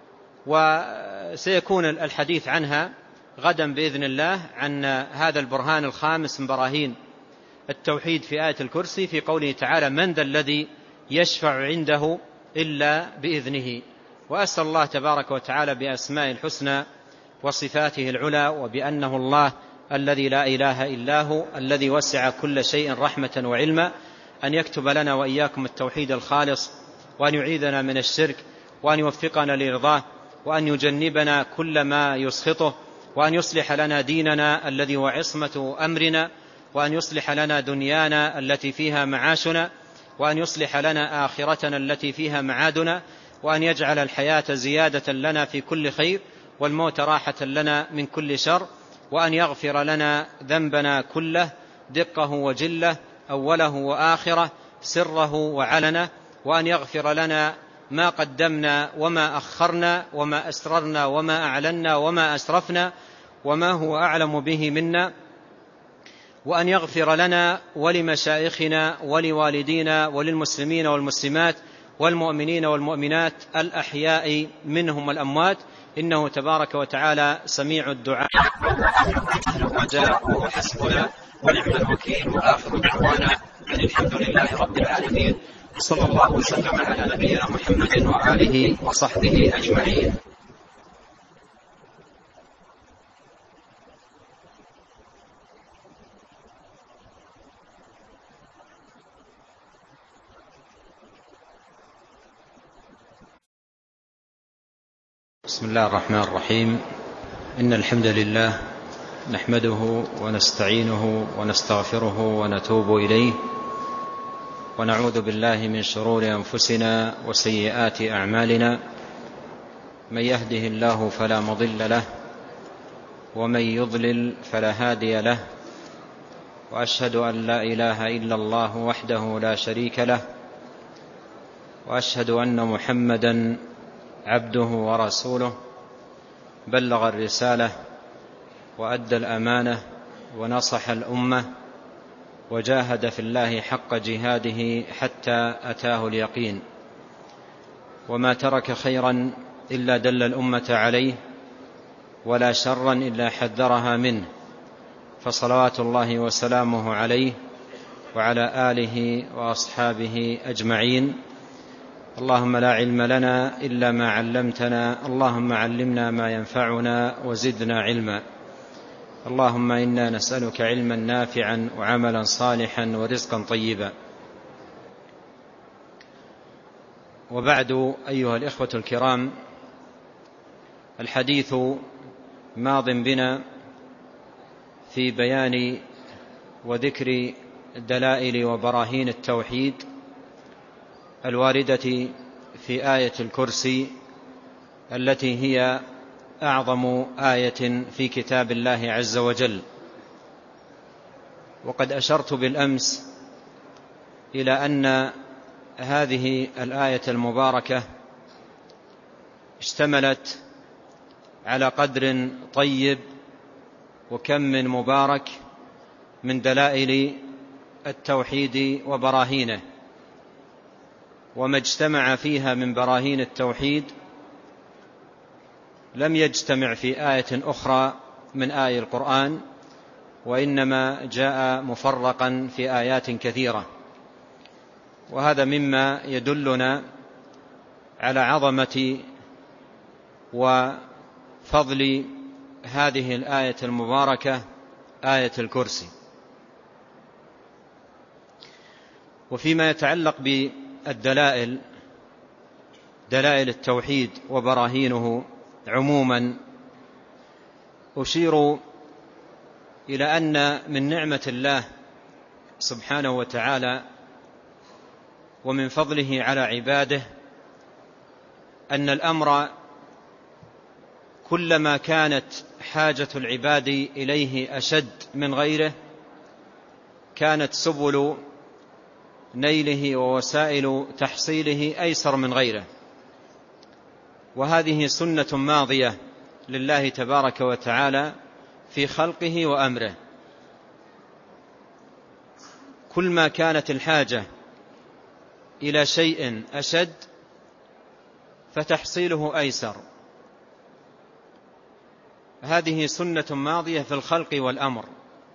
وسيكون الحديث عنها غدا بإذن الله، عن هذا البرهان الخامس من براهين التوحيد في آية الكرسي، في قوله تعالى: من ذا الذي يشفع عنده إلا بإذنه. وأسأل الله تبارك وتعالى بأسماء الحسنى وصفاته العلى، وبأنه الله الذي لا إله إلا هو الذي وسع كل شيء رحمة وعلما، أن يكتب لنا وإياكم التوحيد الخالص، وأن يعيذنا من الشرك، وأن يوفقنا لرضاه، وأن يجنبنا كل ما يسخطه، وأن يصلح لنا ديننا الذي هو عصمة أمرنا، وأن يصلح لنا دنيانا التي فيها معاشنا، وأن يصلح لنا آخرتنا التي فيها معادنا، وأن يجعل الحياة زيادة لنا في كل خير، والموت راحة لنا من كل شر، وأن يغفر لنا ذنبنا كله دقه وجله، أوله وآخره، سره وعلنه، وأن يغفر لنا ما قدمنا وما أخرنا، وما أسررنا وما أعلنا وما أسرفنا، وما هو أعلم به منا، وأن يغفر لنا ولمشايخنا ولوالدينا وللمسلمين والمسلمات والمؤمنين والمؤمنات الأحياء منهم والأموات، إنه تبارك وتعالى سميع الدعاء. حسبنا ونعم الوكيل. وآخر دعوانا أن الحمد لله رب العالمين، صلى الله وسلم على نبينا محمد وآله وصحبه أجمعين. بسم الله الرحمن الرحيم. إن الحمد لله نحمده ونستعينه ونستغفره ونتوب إليه، ونعوذ بالله من شرور أنفسنا وسيئات أعمالنا. من يهده الله فلا مضل له، ومن يضلل فلا هادي له، وأشهد أن لا إله إلا الله وحده لا شريك له، وأشهد أن محمدا عبده ورسوله، بلغ الرسالة وأدى الأمانة ونصح الأمة، وجاهد في الله حق جهاده حتى أتاه اليقين، وما ترك خيرا إلا دل الأمة عليه، ولا شرا إلا حذرها منه، فصلوات الله وسلامه عليه وعلى آله وأصحابه أجمعين. اللهم لا علم لنا إلا ما علمتنا، اللهم علمنا ما ينفعنا وزدنا علما. اللهم إنا نسألك علما نافعا وعملا صالحا ورزقا طيبا. وبعد، أيها الإخوة الكرام، الحديث ماض بنا في بيان وذكر دلائل وبراهين التوحيد الواردة في آية الكرسي، التي هي أعظم آية في كتاب الله عز وجل. وقد أشرت بالأمس إلى أن هذه الآية المباركة اشتملت على قدر طيب وكم من مبارك من دلائل التوحيد وبراهينه، وما اجتمع فيها من براهين التوحيد لم يجتمع في آية أخرى من آي القرآن، وإنما جاء مفرقا في آيات كثيرة. وهذا مما يدلنا على عظمة وفضل هذه الآية المباركة، آية الكرسي. وفيما يتعلق بالدلائل، دلائل التوحيد وبراهينه عموما، أشير إلى أن من نعمة الله سبحانه وتعالى ومن فضله على عباده أن الأمر كلما كانت حاجة العباد إليه أشد من غيره كانت سبل نيله ووسائل تحصيله أيسر من غيره، وهذه سنة ماضية لله تبارك وتعالى في خلقه وأمره. كل ما كانت الحاجة إلى شيء أشد فتحصيله أيسر، هذه سنة ماضية في الخلق والأمر.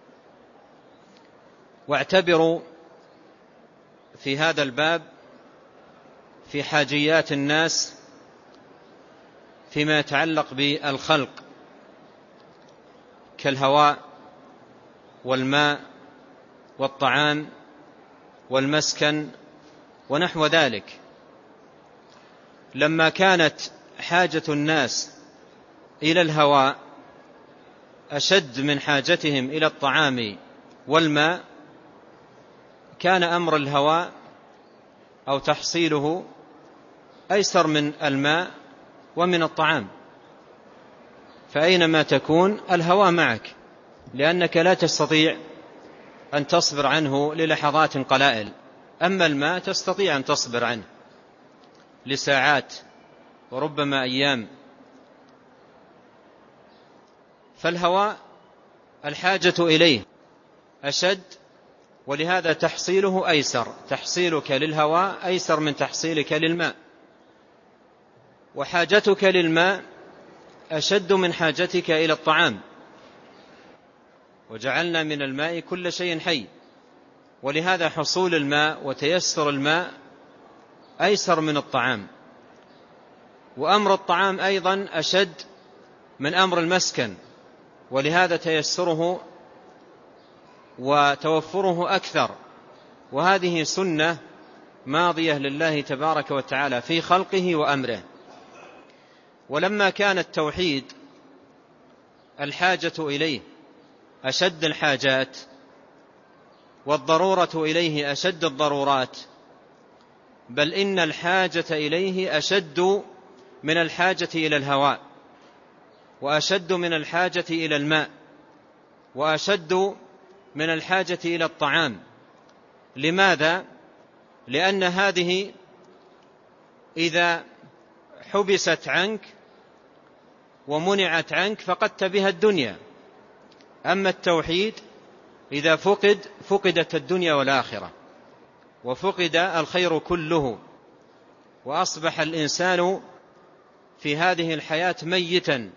واعتبروا في هذا الباب في حاجيات الناس فيما يتعلق بالخلق كالهواء والماء والطعام والمسكن ونحو ذلك. لما كانت حاجة الناس إلى الهواء أشد من حاجتهم إلى الطعام والماء، كان أمر الهواء أو تحصيله أيسر من الماء ومن الطعام، فأينما تكون الهواء معك، لأنك لا تستطيع أن تصبر عنه للحظات قلائل، أما الماء تستطيع أن تصبر عنه لساعات وربما أيام. فالهواء الحاجة إليه أشد، ولهذا تحصيله أيسر، تحصيلك للهواء أيسر من تحصيلك للماء، وحاجتك للماء أشد من حاجتك إلى الطعام. وجعلنا من الماء كل شيء حي، ولهذا حصول الماء وتيسر الماء أيسر من الطعام. وأمر الطعام أيضا أشد من أمر المسكن، ولهذا تيسره وتوفره أكثر. وهذه سنة ماضية لله تبارك وتعالى في خلقه وأمره. ولما كان التوحيد الحاجة إليه أشد الحاجات والضرورة إليه أشد الضرورات، بل إن الحاجة إليه أشد من الحاجة إلى الهواء، وأشد من الحاجة إلى الماء، وأشد من الحاجة إلى الطعام. لماذا؟ لأن هذه إذا حبست عنك ومنعت عنك فقدت بها الدنيا، أما التوحيد إذا فقدت الدنيا والآخرة، وفقد الخير كله، وأصبح الإنسان في هذه الحياة ميتا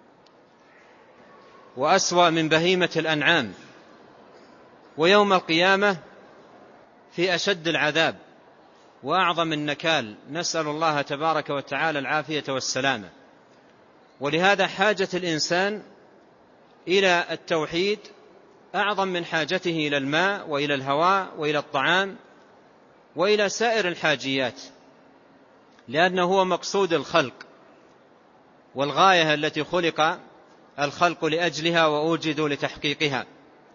وأسوأ من بهيمة الأنعام، ويوم القيامة في أشد العذاب وأعظم النكال، نسأل الله تبارك وتعالى العافية والسلامة. ولهذا حاجة الإنسان إلى التوحيد أعظم من حاجته إلى الماء وإلى الهواء وإلى الطعام وإلى سائر الحاجيات، لأنه هو مقصود الخلق والغاية التي خلق الخلق لأجلها وأوجدوا لتحقيقها،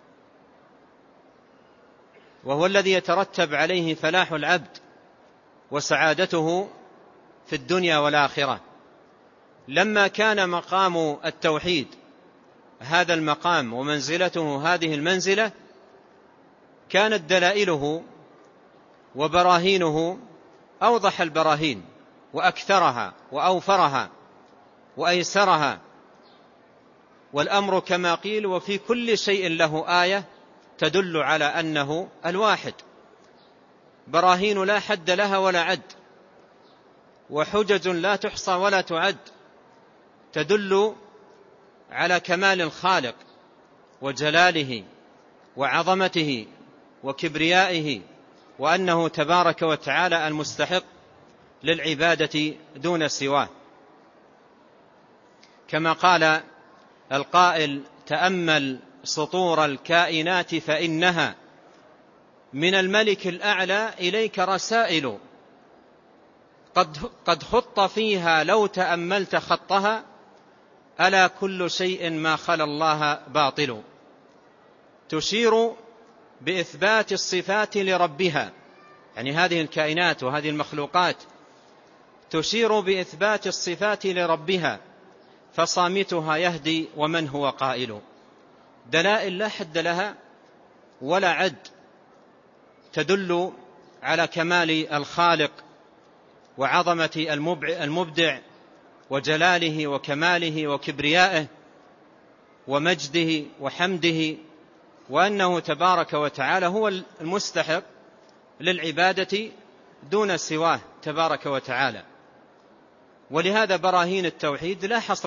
وهو الذي يترتب عليه فلاح العبد وسعادته في الدنيا والآخرة. لما كان مقام التوحيد هذا المقام ومنزلته هذه المنزلة، كانت دلائله وبراهينه أوضح البراهين وأكثرها وأوفرها وأيسرها. والأمر كما قيل: وفي كل شيء له آية تدل على أنه الواحد. براهين لا حد لها ولا عد، وحجج لا تحصى ولا تعد، تدل على كمال الخالق وجلاله وعظمته وكبريائه، وأنه تبارك وتعالى المستحق للعبادة دون سواه، كما قال القائل: تأمل سطور الكائنات فإنها من الملك الأعلى إليك رسائل، قد خط فيها لو تأملت خطها، ألا كل شيء ما خلا الله باطل. تشير بإثبات الصفات لربها، يعني هذه الكائنات وهذه المخلوقات تشير بإثبات الصفات لربها، فصامتها يهدي ومن هو قائل. دلائل لا حد لها ولا عد تدل على كمال الخالق وعظمة المبدع وجلاله وكماله وكبريائه ومجده وحمده، وأنه تبارك وتعالى هو المستحق للعبادة دون سواه تبارك وتعالى. ولهذا براهين التوحيد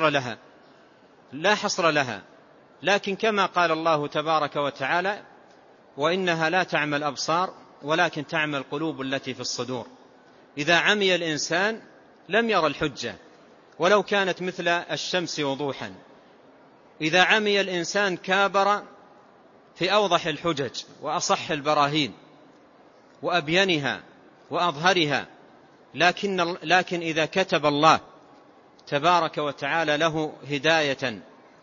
لا حصر لها، لكن كما قال الله تبارك وتعالى: وإنها لا تعمى الأبصار ولكن تعمى القلوب التي في الصدور. إذا عمي الإنسان لم يرى الحجة ولو كانت مثل الشمس وضوحا. إذا عمي الإنسان كابر في أوضح الحجج وأصح البراهين وأبينها وأظهرها، لكن إذا كتب الله تبارك وتعالى له هداية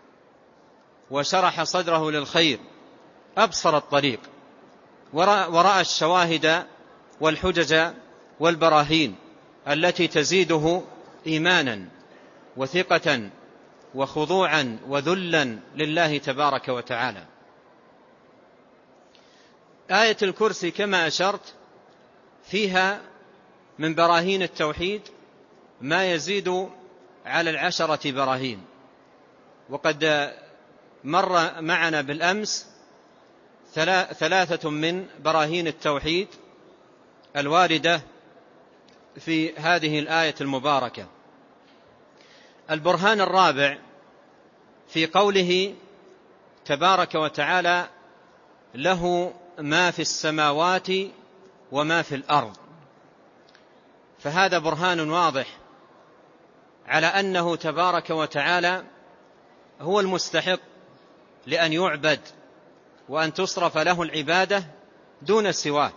وشرح صدره للخير أبصر الطريق ورأى الشواهد والحجج والبراهين التي تزيده إيمانا وثقة وخضوعا وذلا لله تبارك وتعالى. آية الكرسي كما أشرت فيها من براهين التوحيد ما يزيد على 10 براهين، وقد مر معنا بالأمس 3 من براهين التوحيد الواردة في هذه الآية المباركة. البرهان الرابع في قوله تبارك وتعالى: له ما في السماوات وما في الأرض. فهذا برهان واضح على أنه تبارك وتعالى هو المستحق لأن يعبد وأن تصرف له العبادة دون سواه.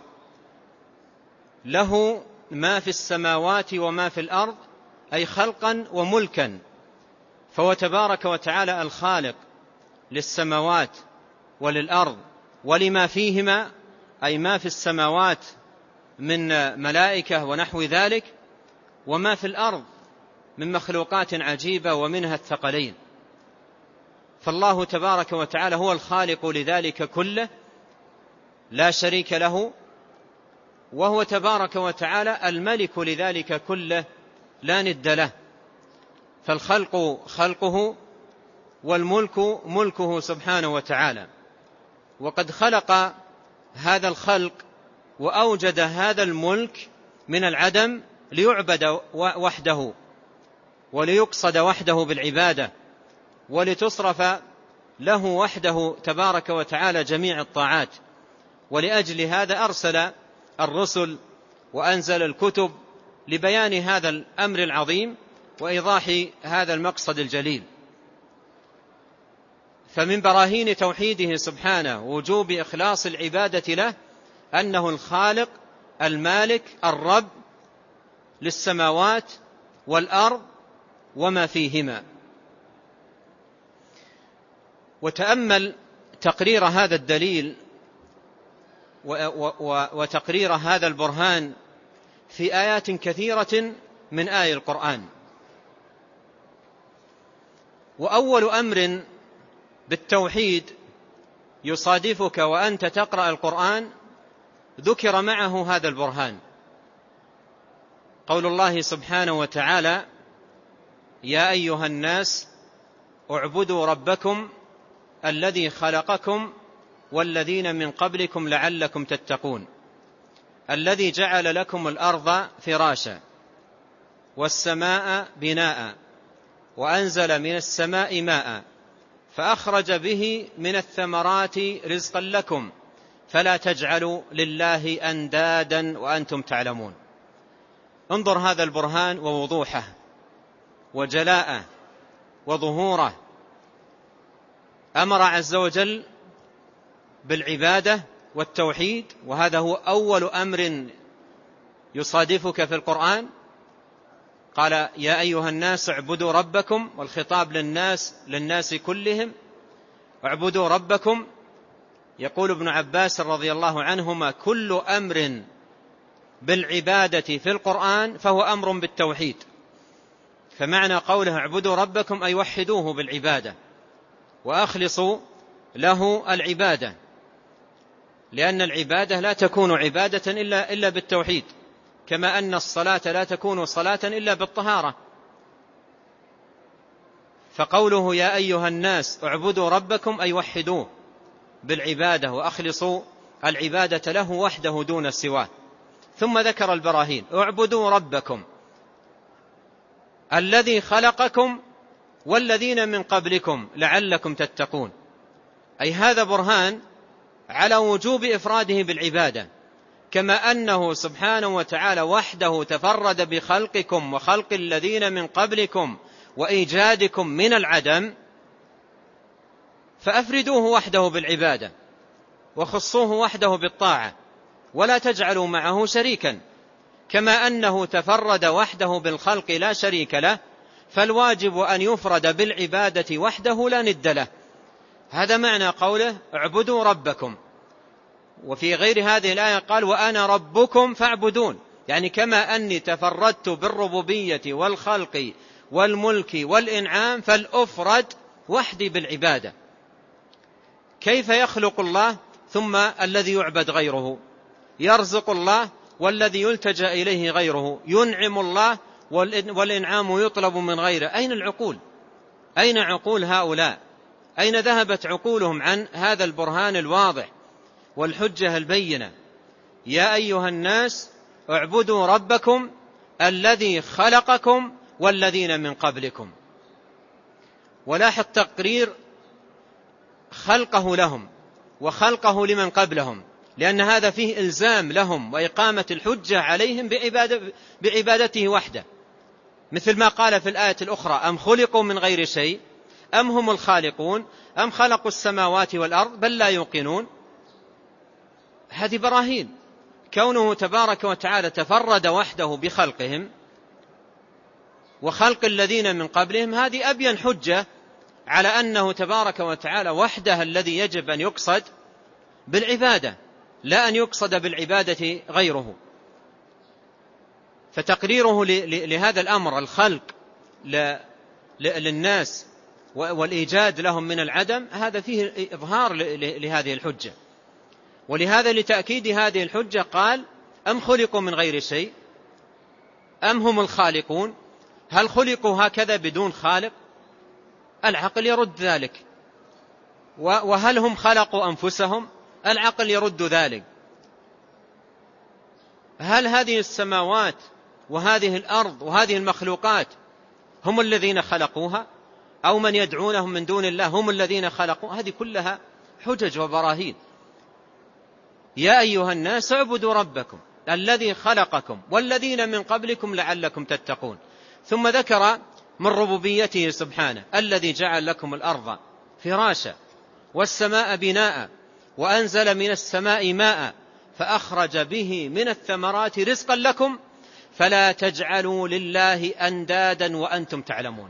له ما في السماوات وما في الأرض، أي خلقا وملكا، فهو تبارك وتعالى الخالق للسماوات وللأرض ولما فيهما، أي ما في السماوات من ملائكة ونحو ذلك، وما في الأرض من مخلوقات عجيبة ومنها الثقلين. فالله تبارك وتعالى هو الخالق لذلك كله لا شريك له، وهو تبارك وتعالى الملك لذلك كله لا ند له. فالخلق خلقه والملك ملكه سبحانه وتعالى، وقد خلق هذا الخلق وأوجد هذا الملك من العدم ليعبد وحده وليقصد وحده بالعبادة ولتصرف له وحده تبارك وتعالى جميع الطاعات. ولأجل هذا أرسل الرسل وأنزل الكتب لبيان هذا الأمر العظيم وإيضاح هذا المقصد الجليل. فمن براهين توحيده سبحانه وجوب إخلاص العبادة له أنه الخالق المالك الرب للسماوات والأرض وما فيهما. وتأمل تقرير هذا الدليل وتقرير هذا البرهان في آيات كثيرة من آي القرآن. وأول أمر بالتوحيد يصادفك وأنت تقرأ القرآن ذكر معه هذا البرهان، قول الله سبحانه وتعالى: يا أيها الناس اعبدوا ربكم الذي خلقكم والذين من قبلكم لعلكم تتقون، الذي جعل لكم الأرض فراشا والسماء بناء وأنزل من السماء ماء فأخرج به من الثمرات رزقا لكم فلا تجعلوا لله أندادا وأنتم تعلمون. انظر هذا البرهان ووضوحه وجلاءه وظهوره. أمر عز وجل بالعبادة والتوحيد، وهذا هو أول أمر يصادفك في القرآن. قال يا أيها الناس اعبدوا ربكم، والخطاب للناس كلهم، اعبدوا ربكم. يقول ابن عباس رضي الله عنهما كل أمر بالعبادة في القرآن فهو أمر بالتوحيد. فمعنى قوله اعبدوا ربكم أي وحدوه بالعبادة وأخلصوا له العبادة، لأن العبادة لا تكون عبادة إلا بالتوحيد، كما أن الصلاة لا تكون صلاة إلا بالطهارة. فقوله يا أيها الناس اعبدوا ربكم أي وحدوه بالعبادة وأخلصوا العبادة له وحده دون سواه. ثم ذكر البراهين: اعبدوا ربكم الذي خلقكم والذين من قبلكم لعلكم تتقون. أي هذا برهان على وجوب إفراده بالعبادة، كما أنه سبحانه وتعالى وحده تفرد بخلقكم وخلق الذين من قبلكم وإيجادكم من العدم، فأفردوه وحده بالعبادة وخصوه وحده بالطاعة، ولا تجعلوا معه شريكا. كما أنه تفرد وحده بالخلق لا شريك له، فالواجب أن يفرد بالعبادة وحده لا ند له. هذا معنى قوله اعبدوا ربكم. وفي غير هذه الآية قال وأنا ربكم فاعبدون، يعني كما أني تفردت بالربوبية والخلق والملك والإنعام فالأفرد وحدي بالعبادة. كيف يخلق الله ثم الذي يعبد غيره؟ يرزق الله والذي يلتجأ إليه غيره، ينعم الله والإنعام يطلب من غيره. أين العقول؟ أين عقول هؤلاء؟ أين ذهبت عقولهم عن هذا البرهان الواضح والحجة البينة؟ يا أيها الناس اعبدوا ربكم الذي خلقكم والذين من قبلكم. ولاحظ تقرير خلقه لهم وخلقه لمن قبلهم، لأن هذا فيه إلزام لهم وإقامة الحجة عليهم بعبادته وحده، مثل ما قال في الآية الأخرى أم خلقوا من غير شيء أم هم الخالقون أم خلقوا السماوات والأرض بل لا يوقنون. هذه براهين. كونه تبارك وتعالى تفرد وحده بخلقهم وخلق الذين من قبلهم، هذه أبين حجة على أنه تبارك وتعالى وحده الذي يجب أن يقصد بالعبادة، لا أن يقصد بالعبادة غيره. فتقريره لهذا الأمر، الخلق للناس والإيجاد لهم من العدم، هذا فيه إظهار لهذه الحجة. ولهذا لتأكيد هذه الحجة قال أم خلقوا من غير شيء أم هم الخالقون. هل خلقوا هكذا بدون خالق؟ العقل يرد ذلك. وهل هم خلقوا أنفسهم؟ العقل يرد ذلك. هل هذه السماوات وهذه الأرض وهذه المخلوقات هم الذين خلقوها أو من يدعونهم من دون الله هم الذين خلقوا؟ هذه كلها حجج وبراهين. يا أيها الناس اعبدوا ربكم الذي خلقكم والذين من قبلكم لعلكم تتقون. ثم ذكر من ربوبيته سبحانه الذي جعل لكم الأرض فراشا والسماء بناء وأنزل من السماء ماء فأخرج به من الثمرات رزقا لكم فلا تجعلوا لله أندادا وأنتم تعلمون.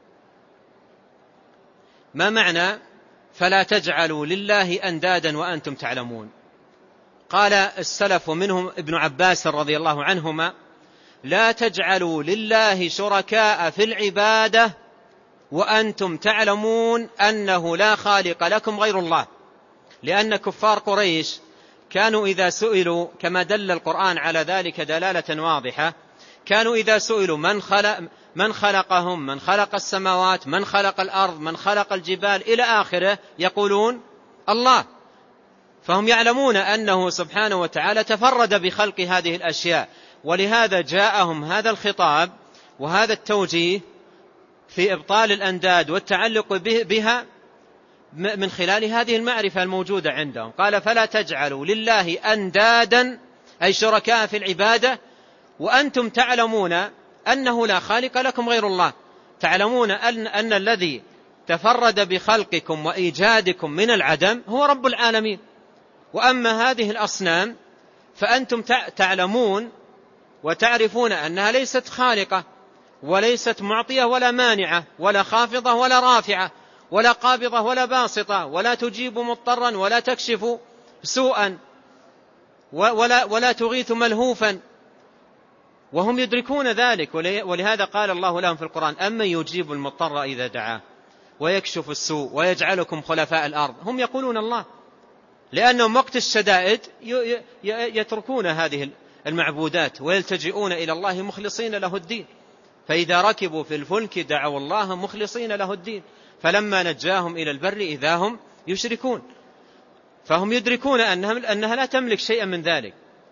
ما معنى فلا تجعلوا لله أندادا وأنتم تعلمون؟ قال السلف ومنهم ابن عباس رضي الله عنهما لا تجعلوا لله شركاء في العبادة وأنتم تعلمون أنه لا خالق لكم غير الله. لأن كفار قريش كانوا إذا سئلوا، كما دل القرآن على ذلك دلالة واضحة، كانوا إذا سئلوا من خلقهم، من خلق السماوات، من خلق الأرض، من خلق الجبال إلى آخره، يقولون الله. فهم يعلمون أنه سبحانه وتعالى تفرد بخلق هذه الأشياء، ولهذا جاءهم هذا الخطاب وهذا التوجيه في إبطال الأنداد والتعلق بها من خلال هذه المعرفة الموجودة عندهم. قال فلا تجعلوا لله أندادا أي شركاء في العبادة وأنتم تعلمون أنه لا خالق لكم غير الله، تعلمون أن الذي تفرد بخلقكم وإيجادكم من العدم هو رب العالمين. وأما هذه الأصنام فأنتم تعلمون وتعرفون أنها ليست خالقة وليست معطية ولا مانعة ولا خافضة ولا رافعة ولا قابضة ولا باسطة، ولا تجيب مضطرا ولا تكشف سوءا ولا تغيث ملهوفا، وهم يدركون ذلك. ولهذا قال الله لهم في القرآن: أمن يجيب المضطر إذا دعاه ويكشف السوء ويجعلكم خلفاء الأرض. هم يقولون الله، لأنهم وقت الشدائد يتركون هذه المعبودات ويلتجئون إلى الله مخلصين له الدين. فإذا ركبوا في الفلك دعوا الله مخلصين له الدين فلما نجاهم إلى البر إذا هم يشركون. فهم يدركون أنها لا تملك شيئا من ذلك.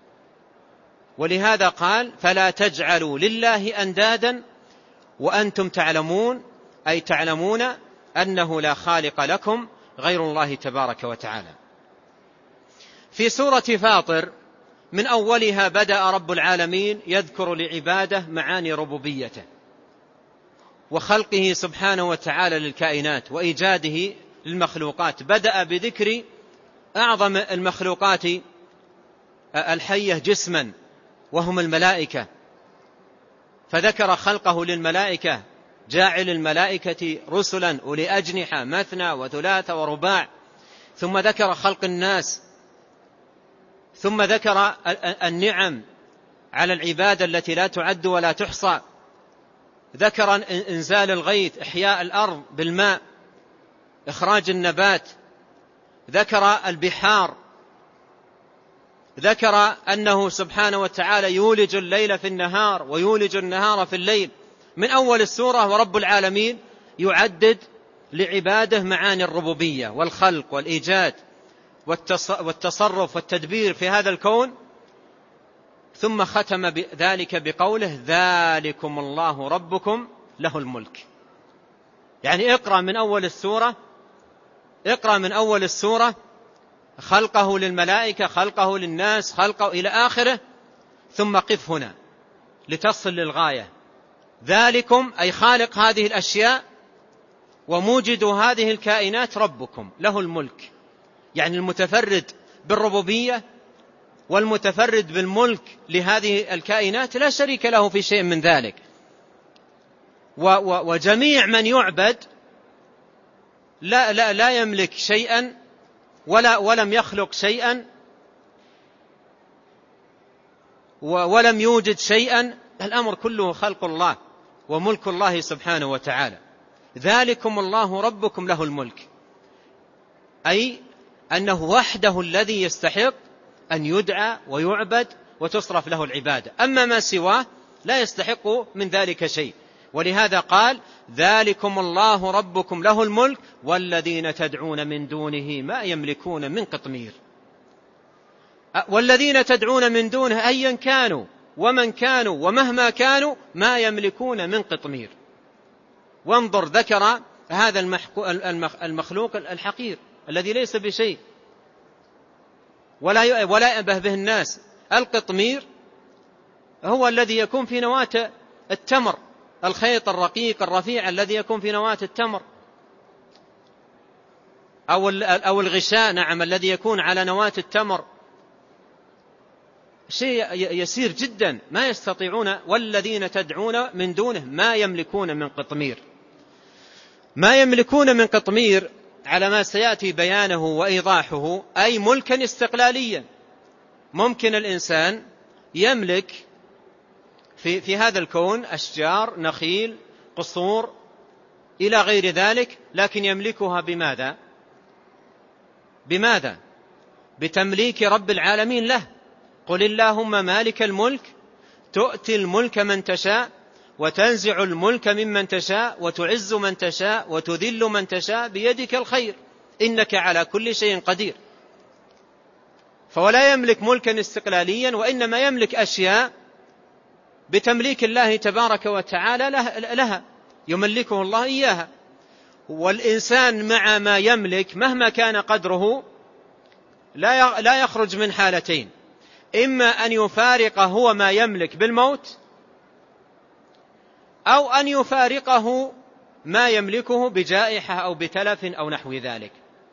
ولهذا قال: فلا تجعلوا لله أندادا وأنتم تعلمون، أي تعلمون أنه لا خالق لكم غير الله تبارك وتعالى. في سورة فاطر من أولها بدأ رب العالمين يذكر لعباده معاني ربوبيته وخلقه سبحانه وتعالى للكائنات وإيجاده للمخلوقات. بدأ بذكر أعظم المخلوقات الحية جسما وهم الملائكة، فذكر خلقه للملائكة: جاعل الملائكة رسلا أولي أجنحة مثنى وثلاث ورباع. ثم ذكر خلق الناس، ثم ذكر النعم على العبادة التي لا تعد ولا تحصى، ذكر إنزال الغيث، إحياء الأرض بالماء، إخراج النبات، ذكر البحار، ذكر أنه سبحانه وتعالى يولج الليل في النهار ويولج النهار في الليل. من أول السورة ورب العالمين يعدد لعباده معاني الربوبية والخلق والإيجاد والتصرف والتدبير في هذا الكون. ثم ختم ذلك بقوله: ذلكم الله ربكم له الملك. يعني اقرأ من أول السورة خلقه للملائكة، خلقه للناس، خلقه إلى آخره، ثم قف هنا لتصل للغاية. ذلكم أي خالق هذه الأشياء وموجد هذه الكائنات ربكم له الملك، يعني المتفرد بالربوبية والمتفرد بالملك لهذه الكائنات لا شريك له في شيء من ذلك. وجميع من يعبد لا يملك شيئا ولم يخلق شيئا ولم يوجد شيئا، الأمر كله خلق الله وملك الله سبحانه وتعالى. ذلكم الله ربكم له الملك، أي أنه وحده الذي يستحق أن يدعى ويعبد وتصرف له العبادة، أما ما سواه لا يستحق من ذلك شيء. ولهذا قال: ذلكم الله ربكم له الملك والذين تدعون من دونه ما يملكون من قطمير. والذين تدعون من دونه أيا كانوا ومن كانوا ومهما كانوا ما يملكون من قطمير. وانظر، ذكر هذا المخلوق الحقير الذي ليس بشيء ولا يأبه به الناس. القطمير هو الذي يكون في نواة التمر، الخيط الرقيق الرفيع الذي يكون في نواة التمر، أو الغشاء، نعم، الذي يكون على نواة التمر، شيء يسير جدا ما يستطيعون. والذين تدعون من دونه ما يملكون من قطمير. ما يملكون من قطمير على ما سيأتي بيانه وإيضاحه أي ملكا استقلاليا. ممكن الإنسان يملك في هذا الكون أشجار، نخيل، قصور إلى غير ذلك، لكن يملكها بماذا؟ بتمليك رب العالمين له. قل اللهم مالك الملك تؤتي الملك من تشاء وتنزع الملك ممن تشاء وتعز من تشاء وتذل من تشاء بيدك الخير إنك على كل شيء قدير. فولا يملك ملكا استقلاليا، وإنما يملك أشياء بتمليك الله تبارك وتعالى لها، يملكه الله إياها. والإنسان مع ما يملك مهما كان قدره لا يخرج من حالتين: إما أن يفارق هو ما يملك بالموت، أو أن يفارقه ما يملكه بجائحة أو بتلف أو نحو ذلك.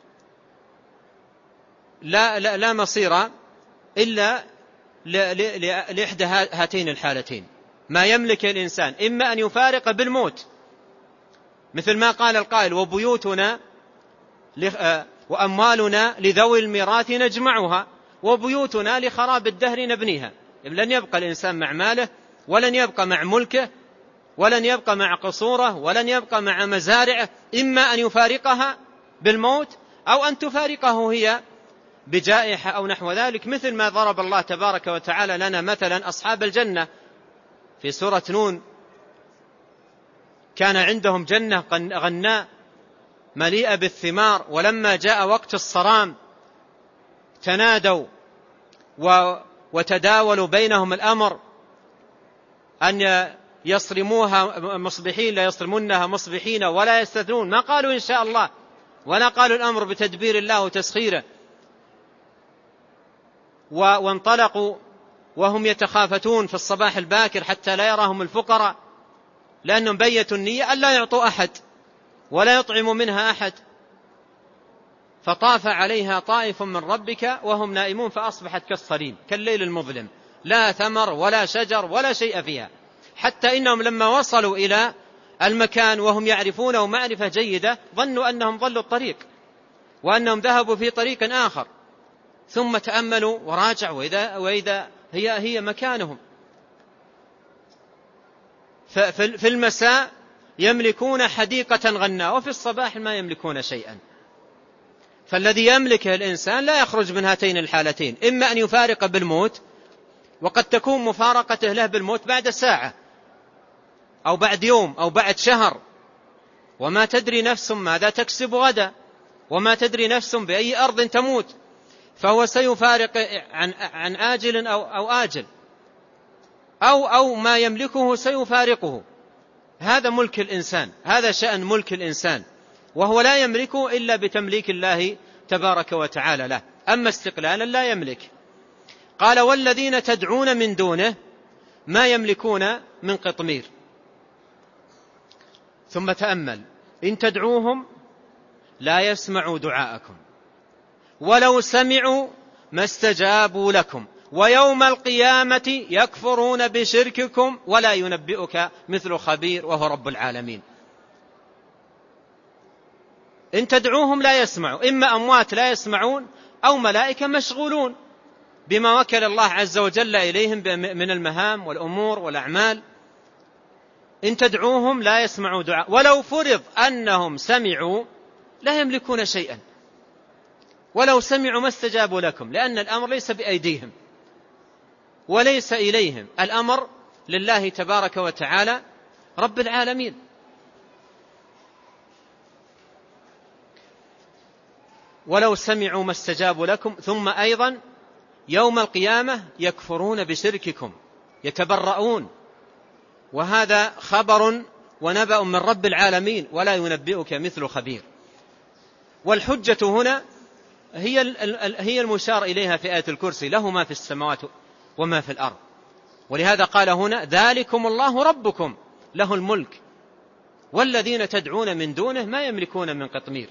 لا مصير إلا لإحدى هاتين الحالتين. ما يملك الإنسان إما أن يفارق بالموت، مثل ما قال القائل: وبيوتنا وأموالنا لذوي الميراث نجمعها، وبيوتنا لخراب الدهر نبنيها. لن يبقى الإنسان مع ماله، ولن يبقى مع ملكه، ولن يبقى مع قصوره، ولن يبقى مع مزارعه. إما أن يفارقها بالموت، أو أن تفارقه هي بجائحة أو نحو ذلك، مثل ما ضرب الله تبارك وتعالى لنا مثلا أصحاب الجنة في سورة نون. كان عندهم جنة غناء مليئة بالثمار، ولما جاء وقت الصرام تنادوا وتداولوا بينهم الأمر أن يصرموها مصبحين، لا يصرمونها مصبحين ولا يستثنون. ما قالوا إن شاء الله، ولا قالوا الأمر بتدبير الله وتسخيره، وانطلقوا وهم يتخافتون في الصباح الباكر حتى لا يراهم الفقراء، لأنهم بيتوا النية أن لا يعطوا أحد ولا يطعموا منها أحد. فطاف عليها طائف من ربك وهم نائمون فأصبحت كالصريم، كالليل المظلم، لا ثمر ولا شجر ولا شيء فيها. حتى إنهم لما وصلوا إلى المكان وهم يعرفونه معرفة جيدة ظنوا أنهم ضلوا الطريق وأنهم ذهبوا في طريق آخر، ثم تأملوا وراجعوا وإذا هي مكانهم. في المساء يملكون حديقة غناء، وفي الصباح ما يملكون شيئا. فالذي يملكه الإنسان لا يخرج من هاتين الحالتين: إما أن يفارق بالموت، وقد تكون مفارقته له بالموت بعد ساعة أو بعد يوم أو بعد شهر، وما تدري نفس ماذا تكسب غدا، وما تدري نفس بأي أرض تموت، فهو سيفارق عن آجل أو آجل، أو ما يملكه سيفارقه. هذا ملك الإنسان، هذا شأن ملك الإنسان، وهو لا يملكه إلا بتمليك الله تبارك وتعالى له. أما استقلالا لا يملك. قال: والذين تدعون من دونه ما يملكون من قطمير. ثم تأمل: إن تدعوهم لا يسمعوا دعاءكم، ولو سمعوا ما استجابوا لكم، ويوم القيامة يكفرون بشرككم ولا ينبئك مثل خبير وهو رب العالمين. إن تدعوهم لا يسمعوا، إما أموات لا يسمعون، أو ملائكة مشغولون بما وكل الله عز وجل إليهم من المهام والأمور والأعمال. إن تدعوهم لا يسمعوا دعاء، ولو فرض أنهم سمعوا لا يملكون شيئا، ولو سمعوا ما استجابوا لكم، لأن الأمر ليس بأيديهم وليس إليهم، الأمر لله تبارك وتعالى رب العالمين. ولو سمعوا ما استجابوا لكم. ثم أيضا يوم القيامة يكفرون بشرككم، يتبرؤون، وهذا خبر ونبأ من رب العالمين، ولا ينبئك مثل خبير. والحجة هنا هي المشار إليها في آية الكرسي: له ما في السماوات وما في الأرض. ولهذا قال هنا: ذلكم الله ربكم له الملك والذين تدعون من دونه ما يملكون من قطمير.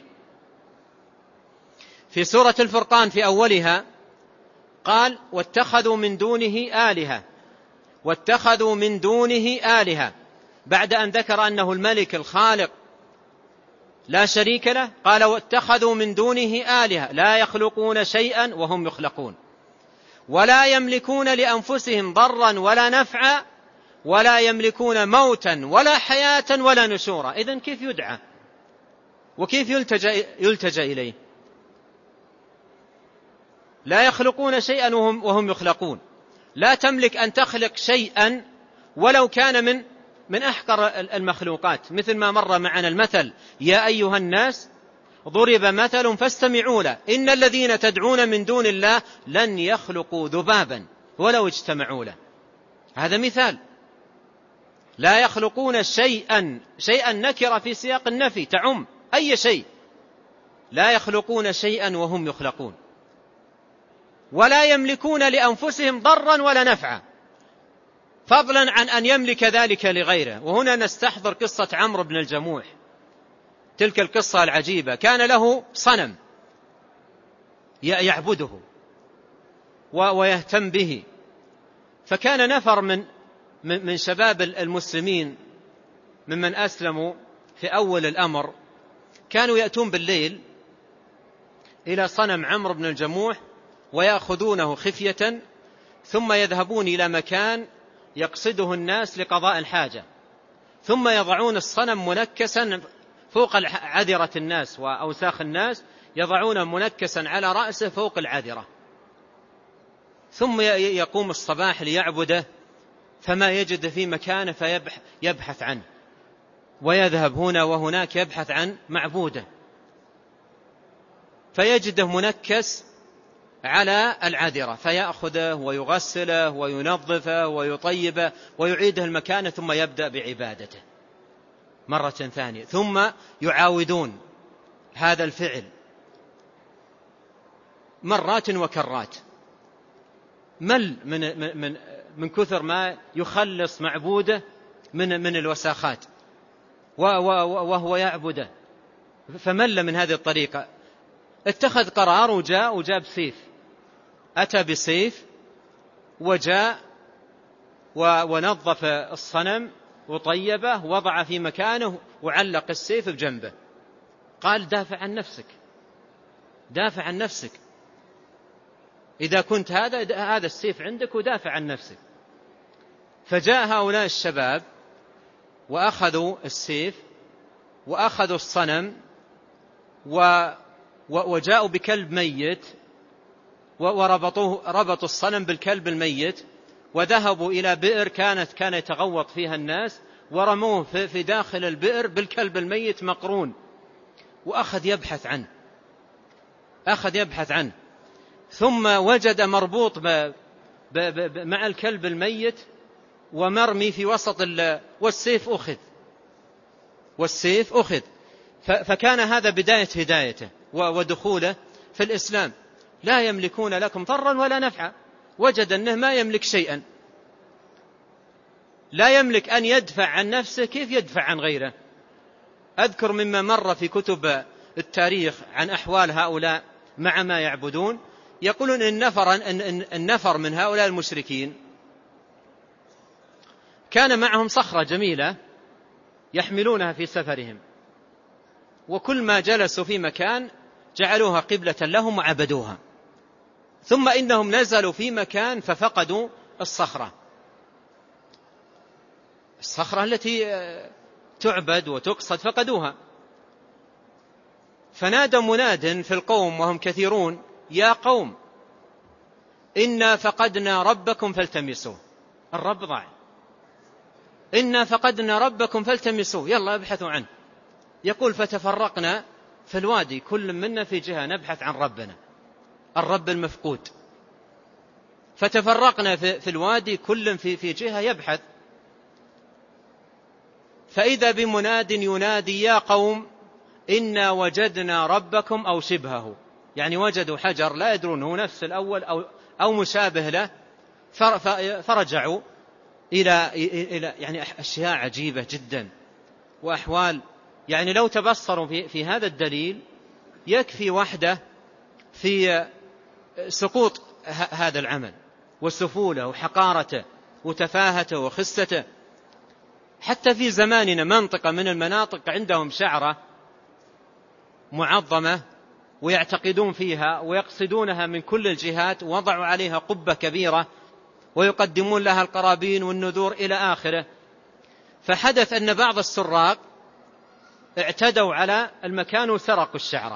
في سورة الفرقان في أولها قال: واتخذوا من دونه آلهة، واتخذوا من دونه آلهة، بعد أن ذكر أنه الملك الخالق لا شريك له، قال: واتخذوا من دونه آلهة لا يخلقون شيئا وهم يخلقون، ولا يملكون لأنفسهم ضرا ولا نفعا، ولا يملكون موتا ولا حياة ولا نشورا. إذن كيف يدعى وكيف يلتجأ إليه؟ لا يخلقون شيئا وهم يخلقون. لا تملك أن تخلق شيئا ولو كان من أحقر المخلوقات، مثل ما مر معنا المثل: يا أيها الناس ضرب مثل فاستمعوا له إن الذين تدعون من دون الله لن يخلقوا ذبابا ولو اجتمعوا له. هذا مثال. لا يخلقون شيئا نكرة في سياق النفي تعم أي شيء. لا يخلقون شيئا وهم يخلقون. ولا يملكون لأنفسهم ضرا ولا نفعا، فضلا عن أن يملك ذلك لغيره. وهنا نستحضر قصة عمرو بن الجموح، تلك القصة العجيبة. كان له صنم يعبده ويهتم به، فكان نفر من شباب المسلمين ممن أسلموا في أول الأمر كانوا يأتون بالليل إلى صنم عمرو بن الجموح ويأخذونه خفية، ثم يذهبون إلى مكان يقصده الناس لقضاء الحاجة، ثم يضعون الصنم منكسا فوق عذرة الناس وأوساخ الناس، يضعون منكسا على رأسه فوق العذرة، ثم يقوم الصباح ليعبده فما يجد في مكانه فيبحث عنه، ويذهب هنا وهناك يبحث عن معبوده، فيجده منكس على العذرة، فيأخذه ويغسله وينظفه ويطيبه ويعيده المكان، ثم يبدأ بعبادته مرة ثانية. ثم يعاودون هذا الفعل مرات وكرات، مل من كثر ما يخلص معبوده من الوساخات وهو يعبده، فمل من هذه الطريقة. اتخذ قرار وجاب سيف، أتى بسيف وجاء ونظف الصنم وطيبه، وضع في مكانه وعلق السيف بجنبه، قال دافع عن نفسك، دافع عن نفسك، إذا كنت هذا السيف عندك ودافع عن نفسك. فجاء هؤلاء الشباب وأخذوا السيف وأخذوا الصنم وجاءوا بكلب ميت ربطوا الصنم بالكلب الميت، وذهبوا إلى بئر كان يتغوط فيها الناس، ورموه في داخل البئر بالكلب الميت مقرون، وأخذ يبحث عنه، ثم وجد مربوط مع الكلب الميت ومرمي في وسط والسيف أخذ. فكان هذا بداية هدايته ودخوله في الإسلام. لا يملكون لكم ضرا ولا نفعا، وجد أنه ما يملك شيئا، لا يملك أن يدفع عن نفسه، كيف يدفع عن غيره؟ أذكر مما مر في كتب التاريخ عن أحوال هؤلاء مع ما يعبدون، يقولون إن النفر من هؤلاء المشركين كان معهم صخرة جميلة يحملونها في سفرهم، وكل ما جلسوا في مكان جعلوها قبلة لهم وعبدوها، ثم إنهم نزلوا في مكان ففقدوا الصخرة التي تعبد وتقصد، فقدوها، فنادى مناد في القوم وهم كثيرون: يا قوم إنا فقدنا ربكم فالتمسوه. الرب ضاع، إنا فقدنا ربكم فالتمسوه، يلا ابحثوا عنه. يقول فتفرقنا في الوادي، كل منا في جهة نبحث عن ربنا، الرب المفقود. فتفرقنا في الوادي كل في جهة يبحث، فإذا بمناد ينادي: يا قوم إنا وجدنا ربكم أو شبهه، يعني وجدوا حجر لا يدرون هو نفس الأول أو مشابه له، فرجعوا إلى يعني أشياء عجيبة جدا وأحوال، يعني لو تبصروا في هذا الدليل يكفي وحده في سقوط هذا العمل وسفوله وحقارته وتفاهته وخسته. حتى في زماننا منطقة من المناطق عندهم شعرة معظمة ويعتقدون فيها ويقصدونها من كل الجهات، ووضعوا عليها قبة كبيرة ويقدمون لها القرابين والنذور إلى آخره. فحدث أن بعض السراق اعتدوا على المكان وسرقوا الشعرة،